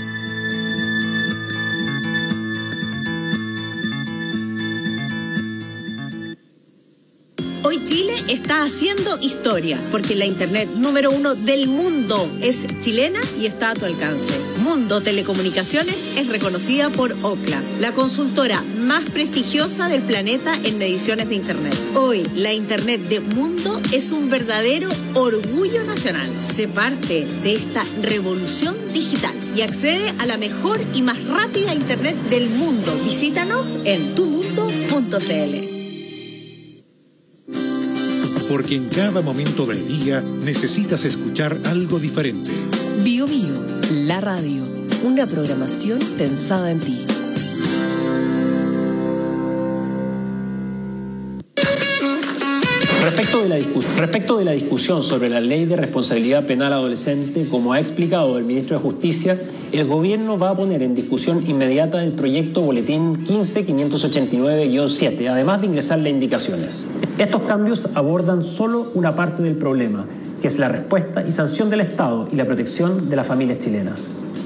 S6: Hoy Chile está haciendo historia, porque la internet número uno del mundo es chilena y está a tu alcance. Mundo Telecomunicaciones es reconocida por Ookla, la consultora más prestigiosa del planeta en mediciones de internet. Hoy, la internet de Mundo es un verdadero orgullo nacional. Sé parte de esta revolución digital y accede a la mejor y más rápida internet del mundo. Visítanos en tu mundo punto c l.
S2: Porque en cada momento del día necesitas escuchar algo diferente.
S3: Bio Bio, la radio, una programación pensada en ti.
S8: Respecto de, la respecto de la discusión sobre la ley de responsabilidad penal adolescente, como ha explicado el ministro de Justicia, el gobierno va a poner en discusión inmediata el proyecto Boletín quince quinientos ochenta y nueve guión siete, además de ingresarle indicaciones. Estos cambios abordan solo una parte del problema, que es la respuesta y sanción del Estado y la protección de las familias chilenas.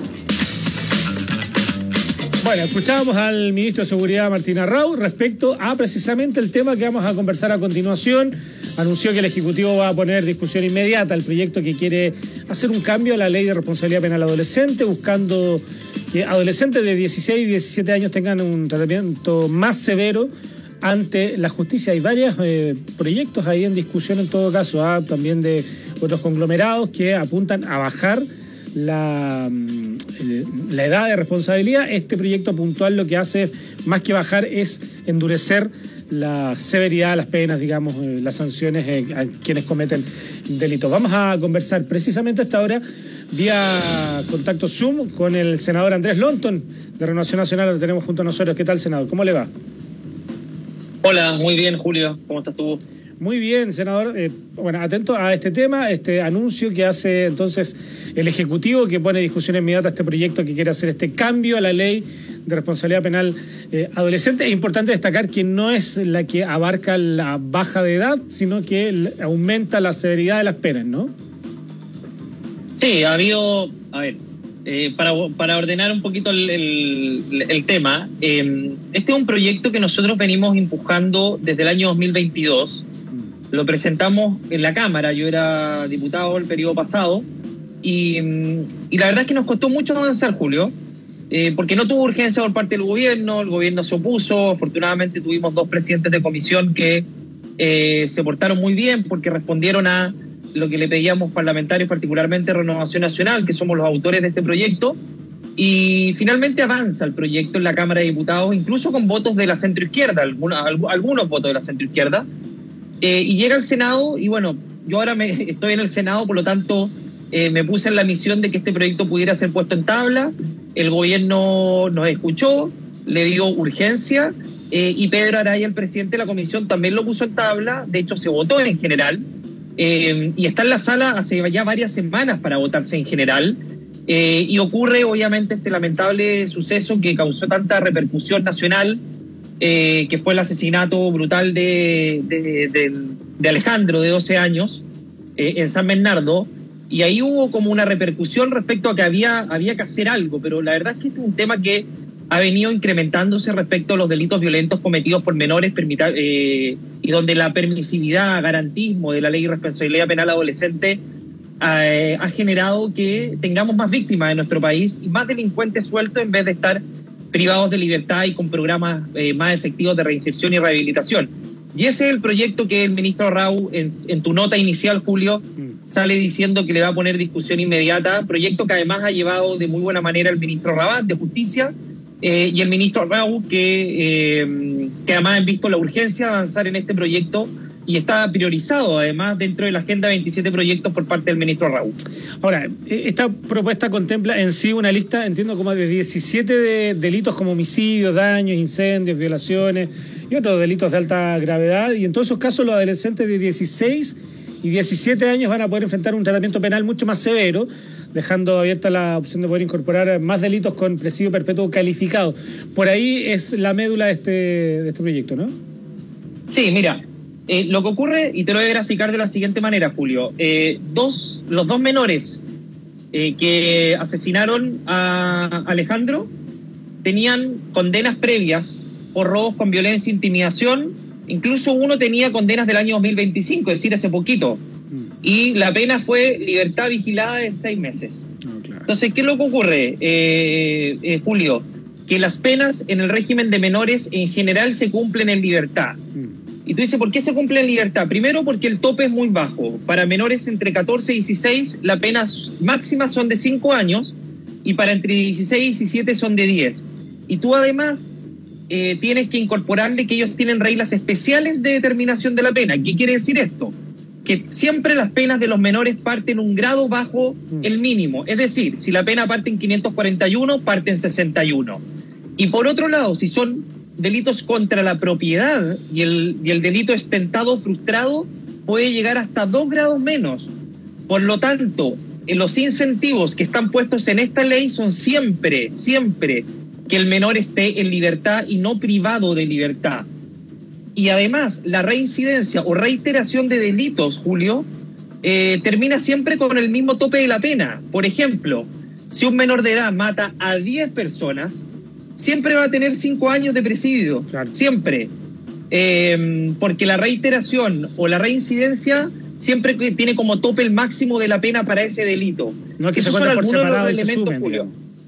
S18: Bueno, escuchábamos al ministro de Seguridad, Martín Arrau, respecto a precisamente el tema que vamos a conversar a continuación. Anunció que el Ejecutivo va a poner discusión inmediata el proyecto que quiere hacer un cambio a la ley de responsabilidad penal adolescente, buscando que adolescentes de dieciséis y diecisiete años tengan un tratamiento más severo ante la justicia. Hay varios eh, proyectos ahí en discusión en todo caso, ¿ah? También de otros conglomerados que apuntan a bajar la, la edad de responsabilidad. Este proyecto puntual lo que hace, más que bajar, es endurecer la severidad, las penas, digamos, eh, las sanciones eh, a quienes cometen delitos. Vamos a conversar precisamente a esta hora vía contacto Zoom con el senador Andrés Lonton de Renovación Nacional. Lo tenemos junto a nosotros. ¿Qué tal, senador? ¿Cómo le va?
S24: Hola, muy bien, Julio. ¿Cómo estás tú?
S18: Muy bien, senador. Eh, bueno, atento a este tema, este anuncio que hace entonces el Ejecutivo, que pone en discusión inmediata este proyecto que quiere hacer este cambio a la ley de responsabilidad penal eh, adolescente. Es importante destacar que no es la que abarca la baja de edad, sino que aumenta la severidad de las penas, ¿no?
S24: Sí, ha habido... A ver, eh, para, para ordenar un poquito el, el, el tema, eh, este es un proyecto que nosotros venimos empujando desde el año dos mil veintidós. Lo presentamos en la Cámara, yo era diputado el periodo pasado, y, y la verdad es que nos costó mucho avanzar, Julio, eh, porque no tuvo urgencia por parte del gobierno, el gobierno se opuso. Afortunadamente tuvimos dos presidentes de comisión que eh, se portaron muy bien porque respondieron a lo que le pedíamos parlamentarios, particularmente Renovación Nacional, que somos los autores de este proyecto, y finalmente avanza el proyecto en la Cámara de Diputados, incluso con votos de la centroizquierda, algunos, algunos votos de la centroizquierda, eh, y llega al Senado, y bueno, yo ahora me, estoy en el Senado, por lo tanto eh, me puse en la misión de que este proyecto pudiera ser puesto en tabla. El gobierno nos escuchó, le dio urgencia, eh, y Pedro Araya, el presidente de la comisión, también lo puso en tabla. De hecho, se votó en general, eh, y está en la sala hace ya varias semanas para votarse en general. Eh, y ocurre, obviamente, este lamentable suceso que causó tanta repercusión nacional, eh, que fue el asesinato brutal de, de, de, de Alejandro, de doce años, eh, en San Bernardo. Y ahí hubo como una repercusión respecto a que había, había que hacer algo, pero la verdad es que este es un tema que ha venido incrementándose respecto a los delitos violentos cometidos por menores, permita, eh, y donde la permisividad, garantismo de la ley de responsabilidad penal adolescente eh, ha generado que tengamos más víctimas en nuestro país y más delincuentes sueltos en vez de estar privados de libertad y con programas eh, más efectivos de reinserción y rehabilitación. Y ese es el proyecto que el ministro Rau, en, en tu nota inicial, Julio, sale diciendo que le va a poner discusión inmediata, proyecto que además ha llevado de muy buena manera el ministro Rabat de Justicia eh, y el ministro Rau, que, eh, que además han visto la urgencia de avanzar en este proyecto y está priorizado además dentro de la Agenda veintisiete proyectos por parte del ministro Rau.
S18: Ahora, esta propuesta contempla en sí una lista, entiendo, como de diecisiete de delitos como homicidios, daños, incendios, violaciones y otros delitos de alta gravedad, y en todos esos casos los adolescentes de dieciséis y diecisiete años van a poder enfrentar un tratamiento penal mucho más severo, dejando abierta la opción de poder incorporar más delitos con presidio perpetuo calificado. Por ahí es la médula de este, de este proyecto, ¿no?
S24: Sí, mira, eh, lo que ocurre, y te lo voy a graficar de la siguiente manera, Julio. Eh, dos, los dos menores eh, que asesinaron a Alejandro tenían condenas previas por robos con violencia e intimidación. Incluso uno tenía condenas del año dos mil veinticinco, es decir, hace poquito. Y la pena fue libertad vigilada de seis meses. Oh, claro. Entonces, ¿qué es lo que ocurre, eh, eh, Julio? Que las penas en el régimen de menores en general se cumplen en libertad. Mm. Y tú dices, ¿por qué se cumple en libertad? Primero, porque el tope es muy bajo. Para menores entre catorce y dieciséis, las penas máximas son de cinco años, y para entre dieciséis y diecisiete son de diez. Y tú además Eh, tienes que incorporarle que ellos tienen reglas especiales de determinación de la pena. ¿Qué quiere decir esto? Que siempre las penas de los menores parten un grado bajo el mínimo. Es decir, si la pena parte en quinientos cuarenta y uno, parte en sesenta y uno. Y por otro lado, si son delitos contra la propiedad y el, y el delito estentado frustrado, puede llegar hasta dos grados menos. Por lo tanto, en los incentivos que están puestos en esta ley son siempre, siempre que el menor esté en libertad y no privado de libertad. Y además, la reincidencia o reiteración de delitos, Julio, eh, termina siempre con el mismo tope de la pena. Por ejemplo, si un menor de edad mata a diez personas, siempre va a tener cinco años de presidio, claro. Siempre. Eh, porque la reiteración o la reincidencia siempre tiene como tope el máximo de la pena para ese delito.
S18: No es que
S24: Esos
S18: se cuenten por separado y se sumen,
S24: Julio.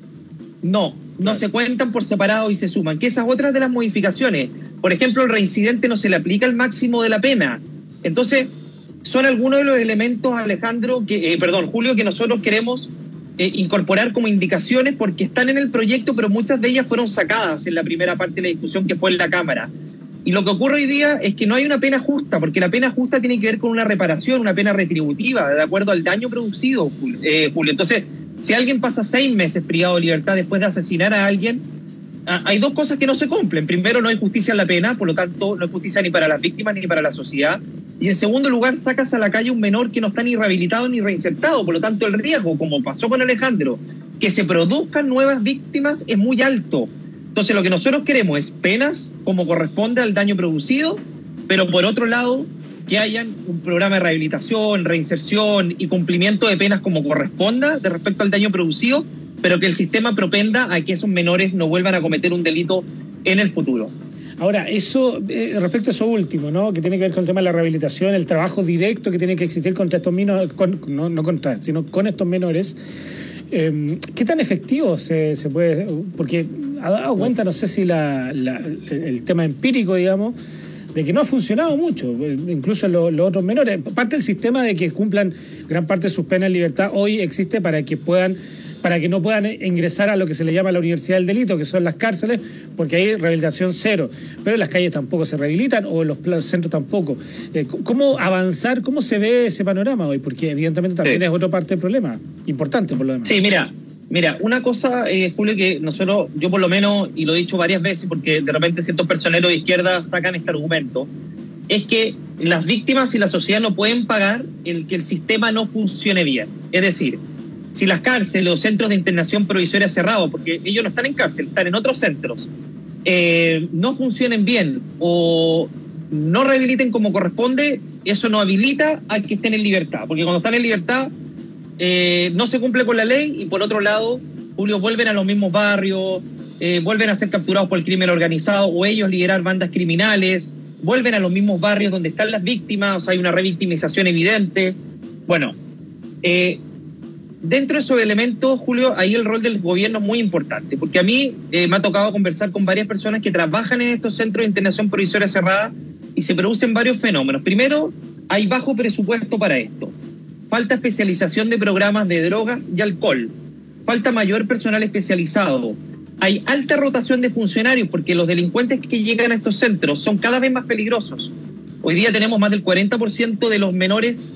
S24: No, no claro. Se cuentan por separado y se suman. Que esas otras de las modificaciones. Por ejemplo, el reincidente no se le aplica el máximo de la pena. Entonces, son algunos de los elementos, Alejandro, que, eh, perdón, Julio, que nosotros queremos eh, incorporar como indicaciones porque están en el proyecto, pero muchas de ellas fueron sacadas en la primera parte de la discusión que fue en la Cámara. Y lo que ocurre hoy día es que no hay una pena justa, porque la pena justa tiene que ver con una reparación, una pena retributiva, de acuerdo al daño producido, eh, Julio. Entonces, si alguien pasa seis meses privado de libertad después de asesinar a alguien, hay dos cosas que no se cumplen. Primero, no hay justicia en la pena, por lo tanto, no hay justicia ni para las víctimas ni para la sociedad. Y en segundo lugar, sacas a la calle un menor que no está ni rehabilitado ni reinsertado. Por lo tanto, el riesgo, como pasó con Alejandro, que se produzcan nuevas víctimas es muy alto. Entonces, lo que nosotros queremos es penas como corresponde al daño producido, pero por otro lado, que hayan un programa de rehabilitación, reinserción y cumplimiento de penas como corresponda de respecto al daño producido, pero que el sistema propenda a que esos menores no vuelvan a cometer un delito en el futuro.
S18: Ahora, eso, eh, respecto a eso último, ¿no? Que tiene que ver con el tema de la rehabilitación, el trabajo directo que tiene que existir contra estos menores, con, no, no contra, sino con estos menores, eh, ¿qué tan efectivo se, se puede? Porque ha dado cuenta, no sé si la, la, el tema empírico, digamos, de que no ha funcionado mucho, incluso los, los otros menores. Parte del sistema de que cumplan gran parte de sus penas en libertad hoy existe para que puedan para que no puedan ingresar a lo que se le llama la Universidad del Delito, que son las cárceles, porque hay rehabilitación cero. Pero en las calles tampoco se rehabilitan, o en los centros tampoco. Eh, ¿Cómo avanzar? ¿Cómo se ve ese panorama hoy? Porque evidentemente también sí. es otra parte del problema, importante por lo demás.
S24: Sí, mira, mira, una cosa, eh, Julio, que nosotros, yo por lo menos, y lo he dicho varias veces, porque de repente ciertos personeros de izquierda sacan este argumento, es que las víctimas y la sociedad no pueden pagar el que el sistema no funcione bien. Es decir, si las cárceles o centros de internación provisoria cerrados, porque ellos no están en cárcel, están en otros centros, eh, no funcionen bien o no rehabiliten como corresponde, eso no habilita a que estén en libertad, porque cuando están en libertad eh, no se cumple con la ley y por otro lado, Julio, vuelven a los mismos barrios, eh, vuelven a ser capturados por el crimen organizado o ellos liderar bandas criminales, vuelven a los mismos barrios donde están las víctimas, o sea, hay una revictimización evidente. Bueno, eh, dentro de esos elementos, Julio, ahí el rol del gobierno es muy importante, porque a mí eh, me ha tocado conversar con varias personas que trabajan en estos centros de internación provisoria cerrada y se producen varios fenómenos. Primero, hay bajo presupuesto para esto. Falta especialización de programas de drogas y alcohol. Falta mayor personal especializado. Hay alta rotación de funcionarios porque los delincuentes que llegan a estos centros son cada vez más peligrosos. Hoy día tenemos más del cuarenta por ciento de los menores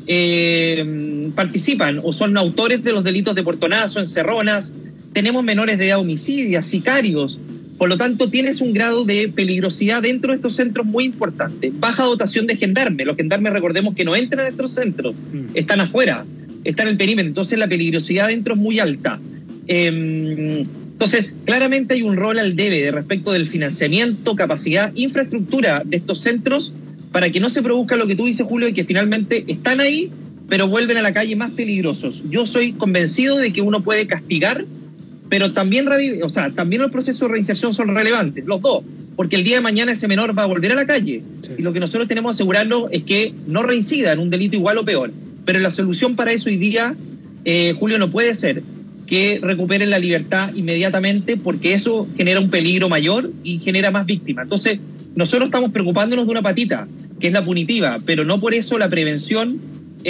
S24: eh, participan o son autores de los delitos de portonazo, encerronas. Tenemos menores de edad homicidios, sicarios. Por lo tanto, tienes un grado de peligrosidad dentro de estos centros muy importante. Baja dotación de gendarmes. Los gendarmes, recordemos que no entran a estos centros, están afuera, están en el perímetro. Entonces, la peligrosidad dentro es muy alta. Eh, Entonces, claramente hay un rol al debe de respecto del financiamiento, capacidad, infraestructura de estos centros para que no se produzca lo que tú dices, Julio, y que finalmente están ahí, pero vuelven a la calle más peligrosos. Yo soy convencido de que uno puede castigar, pero también, o sea, también los procesos de reinserción son relevantes, los dos, porque el día de mañana ese menor va a volver a la calle. Sí. Y lo que nosotros tenemos que asegurarnos es que no reincida en un delito igual o peor. Pero la solución para eso hoy día, eh, Julio, no puede ser que recuperen la libertad inmediatamente, porque eso genera un peligro mayor y genera más víctimas. Entonces, nosotros estamos preocupándonos de una patita, que es la punitiva, pero no por eso la prevención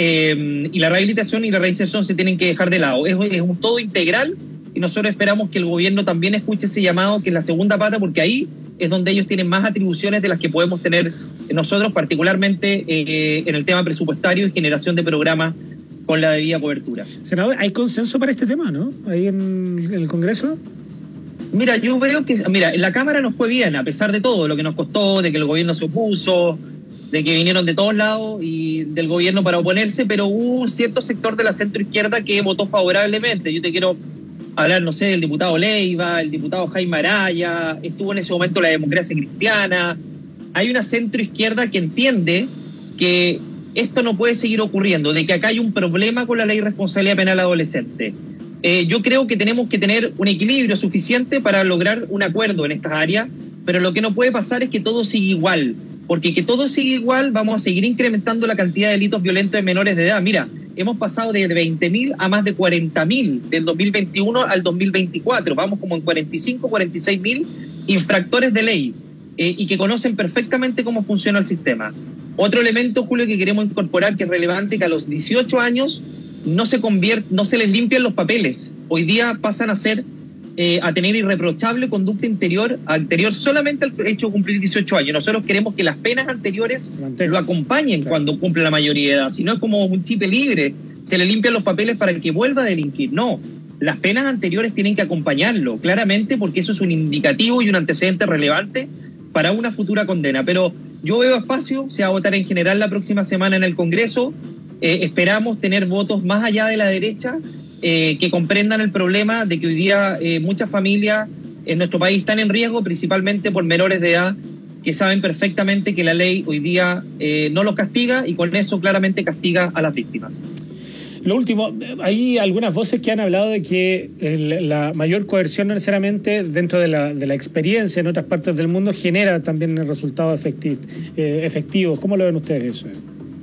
S24: eh, y la rehabilitación y la reinserción se tienen que dejar de lado. Es, es un todo integral y nosotros esperamos que el gobierno también escuche ese llamado, que es la segunda pata, porque ahí es donde ellos tienen más atribuciones de las que podemos tener nosotros, particularmente eh, en el tema presupuestario y generación de programas con la debida cobertura.
S18: Senador, ¿hay consenso para este tema, no? ¿Ahí en, en el Congreso?
S24: Mira, yo veo que, mira, en la Cámara nos fue bien, a pesar de todo, lo que nos costó, de que el gobierno se opuso, de que vinieron de todos lados y del gobierno para oponerse, pero hubo un cierto sector de la centroizquierda que votó favorablemente. Yo te quiero hablar, no sé, del diputado Leiva, el diputado Jaime Araya, estuvo en ese momento la Democracia Cristiana. Hay una centroizquierda que entiende que esto no puede seguir ocurriendo, de que acá hay un problema con la ley de responsabilidad penal adolescente. Eh, yo creo que tenemos que tener un equilibrio suficiente para lograr un acuerdo en estas áreas, pero lo que no puede pasar es que todo siga igual, porque que todo siga igual vamos a seguir incrementando la cantidad de delitos violentos en menores de edad. Mira, hemos pasado de veinte mil a más de cuarenta mil del dos mil veintiuno al dos mil veinticuatro. Vamos como en cuarenta y cinco, cuarenta y seis mil infractores de ley eh, y que conocen perfectamente cómo funciona el sistema. Otro elemento, Julio, que queremos incorporar, que es relevante, que a los dieciocho años no se convierte, no se les limpian los papeles. Hoy día pasan a ser, eh, a tener irreprochable conducta interior, anterior solamente al hecho de cumplir dieciocho años. Nosotros queremos que las penas anteriores lo acompañen claro. cuando cumple la mayoría de edad. Si no es como un chip libre, se le limpian los papeles para que vuelva a delinquir. No, las penas anteriores tienen que acompañarlo, claramente, porque eso es un indicativo y un antecedente relevante para una futura condena. Pero yo veo espacio, se va a votar en general la próxima semana en el Congreso. Eh, esperamos tener votos más allá de la derecha eh, que comprendan el problema de que hoy día eh, muchas familias en nuestro país están en riesgo, principalmente por menores de edad que saben perfectamente que la ley hoy día eh, no los castiga y con eso claramente castiga a las víctimas.
S18: Lo último, hay algunas voces que han hablado de que el, la mayor coerción no necesariamente dentro de la, de la experiencia en otras partes del mundo genera también resultados efecti- eh, efectivos. ¿Cómo lo ven ustedes eso?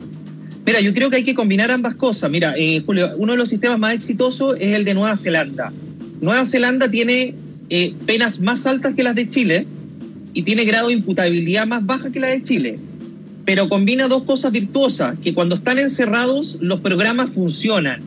S24: Mira, yo creo que hay que combinar ambas cosas. Mira, eh, Julio, uno de los sistemas más exitosos es el de Nueva Zelanda. Nueva Zelanda tiene eh, penas más altas que las de Chile y tiene grado de imputabilidad más baja que la de Chile. Pero combina dos cosas virtuosas, que cuando están encerrados los programas funcionan.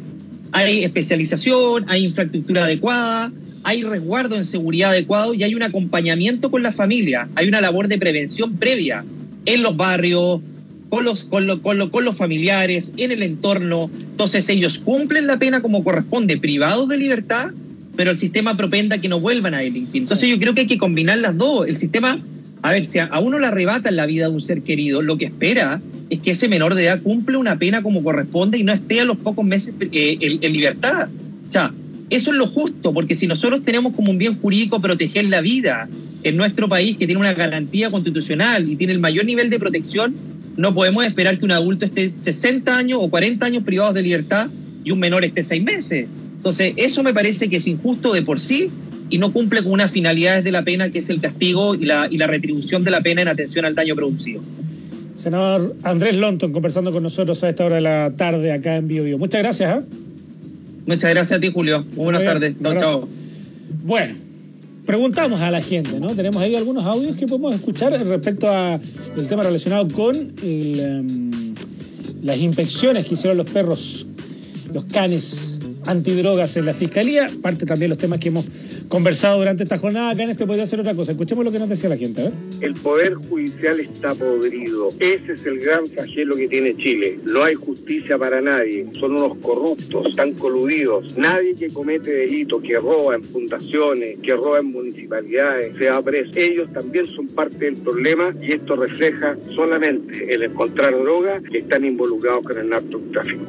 S24: Hay especialización, hay infraestructura adecuada, hay resguardo en seguridad adecuado y hay un acompañamiento con la familia. Hay una labor de prevención previa en los barrios, con los, con, lo, con, lo, con los familiares, en el entorno. Entonces ellos cumplen la pena como corresponde, privados de libertad, pero el sistema propenda que no vuelvan a delinquir. Entonces yo creo que hay que combinar las dos. El sistema, a ver, si a, a uno le arrebatan la vida de un ser querido, lo que espera es que ese menor de edad cumple una pena como corresponde y no esté a los pocos meses eh, en, en libertad. O sea, eso es lo justo, porque si nosotros tenemos como un bien jurídico proteger la vida en nuestro país, que tiene una garantía constitucional y tiene el mayor nivel de protección, no podemos esperar que un adulto esté sesenta años o cuarenta años privados de libertad y un menor esté seis meses. Entonces, eso me parece que es injusto de por sí y no cumple con unas finalidades de la pena, que es el castigo y la, y la retribución de la pena en atención al daño producido.
S18: Senador Andrés Lonton, conversando con nosotros a esta hora de la tarde acá en Bio Bio. Muchas gracias. ¿eh?
S24: Muchas gracias a ti, Julio. Muy buenas
S18: bien,
S24: tardes. Chao, chao.
S18: Bueno, preguntamos a la gente, ¿no? Tenemos ahí algunos audios que podemos escuchar respecto a el tema relacionado con el, um, las inspecciones que hicieron los perros, los canes antidrogas en la Fiscalía, parte también los temas que hemos conversado durante esta jornada. Acá en este podría ser otra cosa. Escuchemos lo que nos decía la gente, a ver.
S9: El Poder Judicial está podrido. Ese es el gran flagelo que tiene Chile. No hay justicia para nadie. Son unos corruptos, están coludidos. Nadie que comete delitos, que roba en fundaciones, que roba en municipalidades, se va preso. Ellos también son parte del problema y esto refleja solamente el encontrar drogas que están involucrados con el narcotráfico.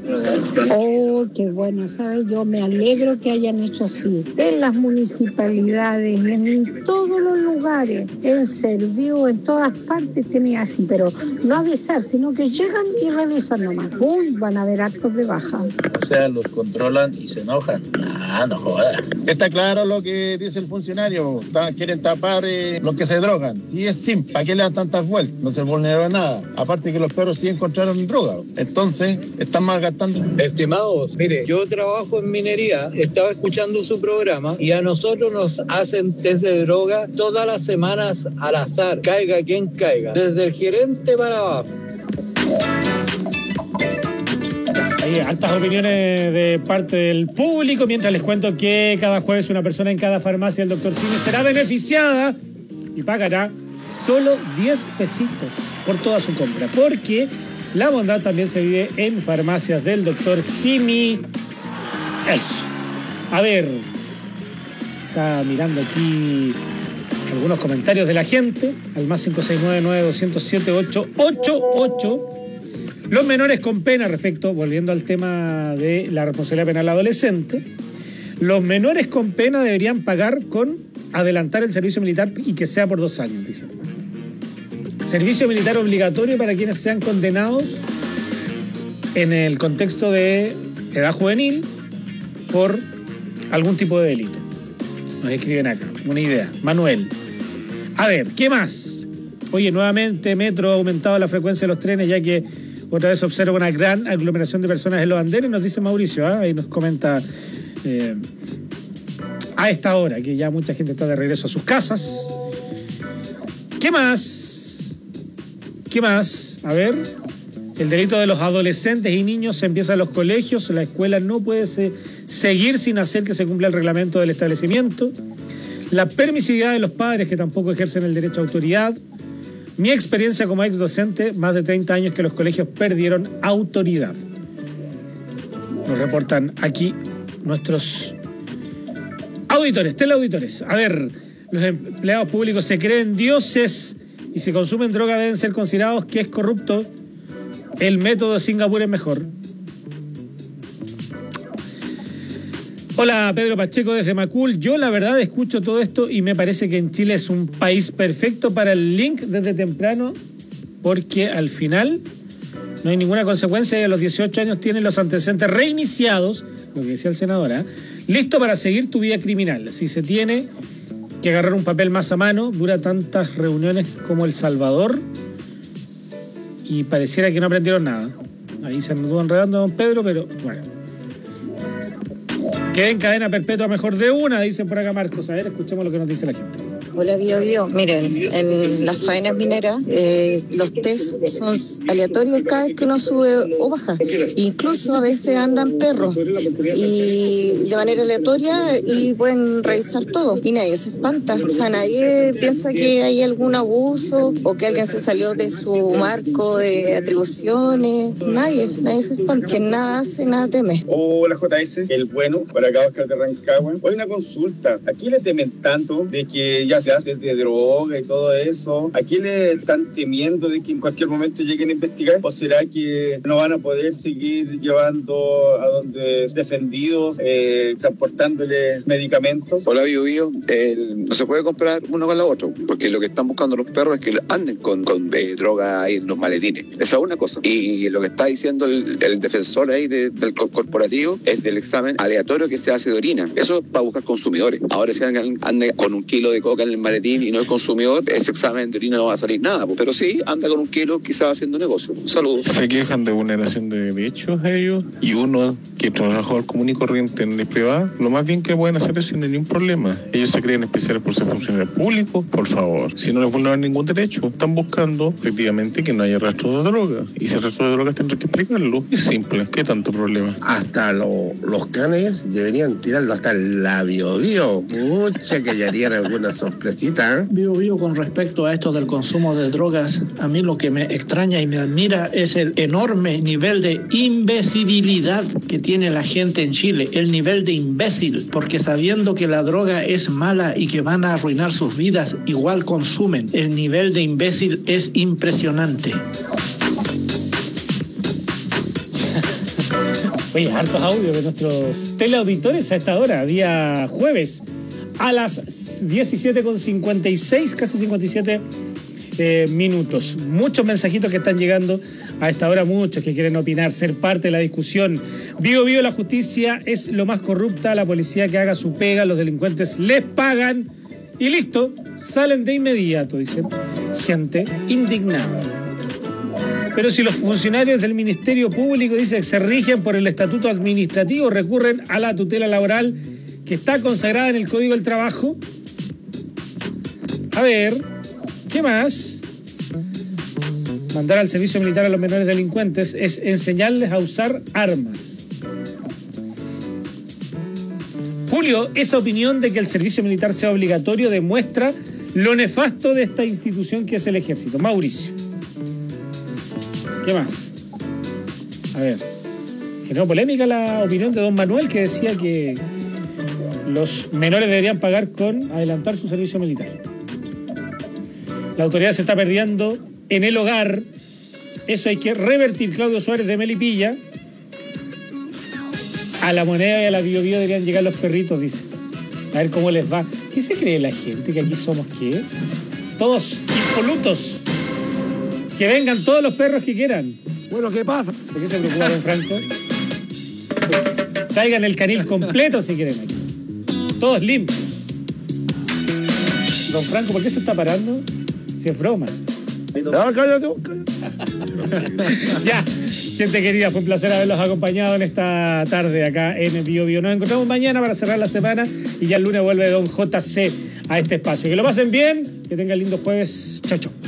S13: Oh, qué bueno, ¿sabes? Yo me alegro que hayan hecho así. En las municipalidades, en todos los lugares, en Servio, en todas partes tenía así, pero no avisar, sino que llegan y revisan nomás. Uy, van a haber actos de baja.
S15: O sea, los controlan y se enojan. Ah, no jodas. Está claro lo que dice el funcionario. Está, quieren tapar eh, los que se drogan. Si es simple, ¿para qué le dan tantas vueltas? No se vulneró a nada. Aparte que los perros sí encontraron droga. Entonces, están malgastando.
S16: Estimados, mire, yo trabajo en minería, estaba escuchando su programa y a nosotros nos hacen test de droga todas las semanas al azar, caiga quien caiga, desde el gerente para abajo.
S18: Hay altas opiniones de parte del público, mientras les cuento que cada jueves una persona en cada farmacia del doctor Simi será beneficiada y pagará solo diez pesitos por toda su compra, porque la bondad también se vive en farmacias del doctor Simi. Eso. A ver, está mirando aquí algunos comentarios de la gente al más cinco seis nueve nueve dos cero siete ocho ocho ocho. Los menores con pena, respecto, volviendo al tema de la responsabilidad penal adolescente, los menores con pena deberían pagar con adelantar el servicio militar y que sea por dos años, dice. Servicio militar obligatorio para quienes sean condenados en el contexto de edad juvenil por algún tipo de delito. Nos escriben acá, una idea. Manuel. A ver, ¿qué más? Oye, nuevamente Metro ha aumentado la frecuencia de los trenes, ya que otra vez observa una gran aglomeración de personas en los andenes, nos dice Mauricio, ¿eh? Ahí nos comenta eh, a esta hora, que ya mucha gente está de regreso a sus casas. ¿Qué más? ¿Qué más? A ver... El delito de los adolescentes y niños se empieza en los colegios. La escuela no puede se, seguir sin hacer que se cumpla el reglamento del establecimiento. La permisividad de los padres, que tampoco ejercen el derecho a autoridad. Mi experiencia como ex docente, más de treinta años que los colegios perdieron autoridad. Nos reportan aquí nuestros auditores, teleauditores. A ver, los empleados públicos se creen dioses y si consumen droga deben ser considerados que es corrupto. El método de Singapur es mejor. Hola, Pedro Pacheco desde Macul. Yo la verdad escucho todo esto y me parece que en Chile es un país perfecto para el link desde temprano, porque al final no hay ninguna consecuencia y a los dieciocho años tienen los antecedentes reiniciados, lo que decía el senador, ¿eh? Listo para seguir tu vida criminal. Si se tiene que agarrar un papel más a mano, dura tantas reuniones como El Salvador y pareciera que no aprendieron nada. Ahí se anduvo enredando don Pedro, pero bueno. Quede en cadena perpetua mejor de una, dicen por acá Marcos. A ver, escuchemos lo que nos dice la gente.
S12: Hola, Bio Bio. Miren, en las faenas mineras eh, los test son aleatorios cada vez que uno sube o baja. Incluso a veces andan perros y de manera aleatoria y pueden revisar todo y nadie se espanta. O sea, nadie piensa que hay algún abuso o que alguien se salió de su marco de atribuciones. Nadie, nadie se espanta. Quien nada hace, nada teme.
S17: Hola, J S, el bueno, para acá Oscar de Rancagua. Hoy una consulta. ¿A quién le temen tanto de que ya se hace de droga y todo eso? ¿A quién le están temiendo de que en cualquier momento lleguen a investigar? ¿O será que no van a poder seguir llevando a donde defendidos, eh, transportándoles medicamentos?
S21: Hola, Bio Bio. El, no se puede comparar uno con la otra, porque lo que están buscando los perros es que anden con, con eh, droga ahí en los maletines. Esa es una cosa. Y lo que está diciendo el, el defensor ahí de, del corporativo es del examen aleatorio que se hace de orina. Eso es para buscar consumidores. Ahora si alguien anda con un kilo de coca en el maletín y no es consumidor, ese examen de orina no va a salir nada. Pero sí, anda con un kilo quizás haciendo negocio. Saludos.
S22: Se quejan de vulneración de derechos ellos y uno que es trabajador común y corriente en el privado, lo más bien que pueden hacer es sin ningún problema. Ellos se creen especiales por ser funcionarios públicos, por favor. Si no les vulneran ningún derecho, están buscando efectivamente que no haya rastro de droga. Y si el rastro de drogas tendrán que explicarlo. Es simple, ¿qué tanto problema?
S25: Hasta lo, los canes deberían tirarlo hasta el labio, Bio. Mucha que ya harían alguna sorpresita. ¿eh?
S26: Bio Bio, con respecto a esto del consumo de drogas, a mí lo que me extraña y me admira es el enorme nivel de imbecilidad que tiene la gente en Chile, el nivel de imbécil, porque sabiendo que la droga es mala y que van a arruinar sus vidas, igual consumen. El nivel de imbécil es impresionante.
S18: Oye, hartos audios de nuestros teleauditores a esta hora, día jueves, a las diecisiete con cincuenta y seis, casi cincuenta y siete eh, minutos. Muchos mensajitos que están llegando a esta hora, muchos que quieren opinar, ser parte de la discusión. Bio Bio, la justicia es lo más corrupta, la policía que haga su pega, los delincuentes les pagan y listo, salen de inmediato, dicen. Gente indignada. Pero si los funcionarios del Ministerio Público dicen que se rigen por el estatuto administrativo, recurren a la tutela laboral que está consagrada en el Código del Trabajo. A ver, ¿qué más? Mandar al servicio militar a los menores delincuentes es enseñarles a usar armas. Julio, esa opinión de que el servicio militar sea obligatorio demuestra lo nefasto de esta institución que es el ejército. Mauricio. ¿Qué más? A ver, generó polémica la opinión de don Manuel, que decía que los menores deberían pagar con adelantar su servicio militar. La autoridad se está perdiendo en el hogar. Eso hay que revertir. Claudio Suárez de Melipilla. A la Moneda y a la Bio Bio deberían llegar los perritos, dice. A ver cómo les va. ¿Qué se cree la gente? ¿Que aquí somos qué? Todos impolutos. Que vengan todos los perros que quieran.
S26: Bueno, ¿qué pasa?
S18: ¿De qué se preocupa don Franco? Traigan el canil completo si quieren aquí. Todos limpios. Don Franco, ¿por qué se está parando? Si es broma. No, cállate, cállate. Ya, gente querida, fue un placer haberlos acompañado en esta tarde acá en Bio Bio. Nos encontramos mañana para cerrar la semana y ya el lunes vuelve don J C a este espacio. Que lo pasen bien, que tengan lindo jueves. Chao, chao.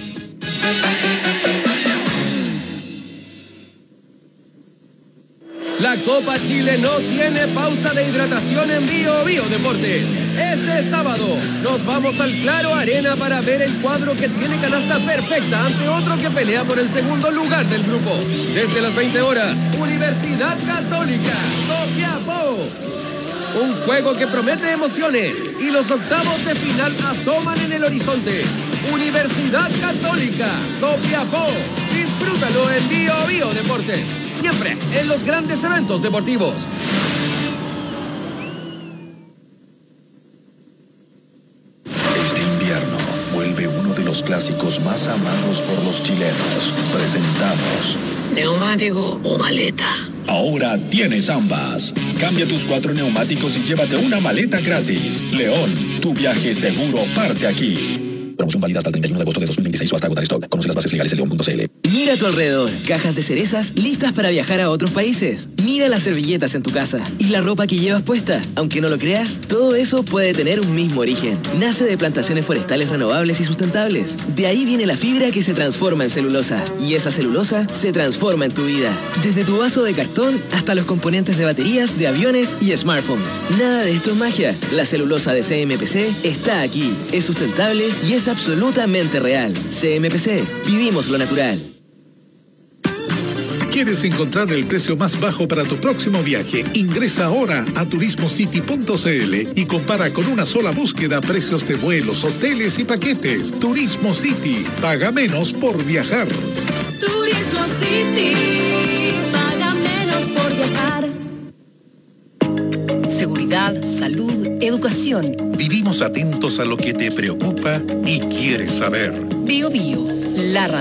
S1: La Copa Chile no tiene pausa de hidratación en Bio Bio Deportes. Este sábado nos vamos al Claro Arena para ver el cuadro que tiene canasta perfecta ante otro que pelea por el segundo lugar del grupo. Desde las veinte horas, Universidad Católica, Copiapó. Un juego que promete emociones y los octavos de final asoman en el horizonte. Universidad Católica, Copiapó. Disfrútalo en Bio Bio Deportes, siempre en los grandes eventos deportivos.
S2: Este invierno vuelve uno de los clásicos más amados por los chilenos. Presentamos
S27: ¿neumático o maleta?
S2: Ahora tienes ambas. Cambia tus cuatro neumáticos y llévate una maleta gratis. León, tu viaje seguro parte aquí.
S5: Promoción válida hasta el treinta y uno de agosto de dos mil veintiséis o hasta agotar stock. Conoce las bases legales en león punto c l.
S7: Mira a tu alrededor. Cajas de cerezas listas para viajar a otros países. Mira las servilletas en tu casa y la ropa que llevas puesta. Aunque no lo creas, todo eso puede tener un mismo origen. Nace de plantaciones forestales renovables y sustentables. De ahí viene la fibra que se transforma en celulosa. Y esa celulosa se transforma en tu vida. Desde tu vaso de cartón hasta los componentes de baterías, de aviones y smartphones. Nada de esto es magia. La celulosa de C M P C está aquí. Es sustentable y es absolutamente real. C M P C. Vivimos lo natural.
S2: ¿Quieres encontrar el precio más bajo para tu próximo viaje? Ingresa ahora a turismo city punto c l y compara con una sola búsqueda precios de vuelos, hoteles y paquetes. Turismo City. Paga menos por viajar.
S10: Turismo City. Paga menos por viajar. Seguridad, salud, educación.
S20: Vivimos atentos a lo que te preocupa y quieres saber.
S10: Bio Bio, la radio.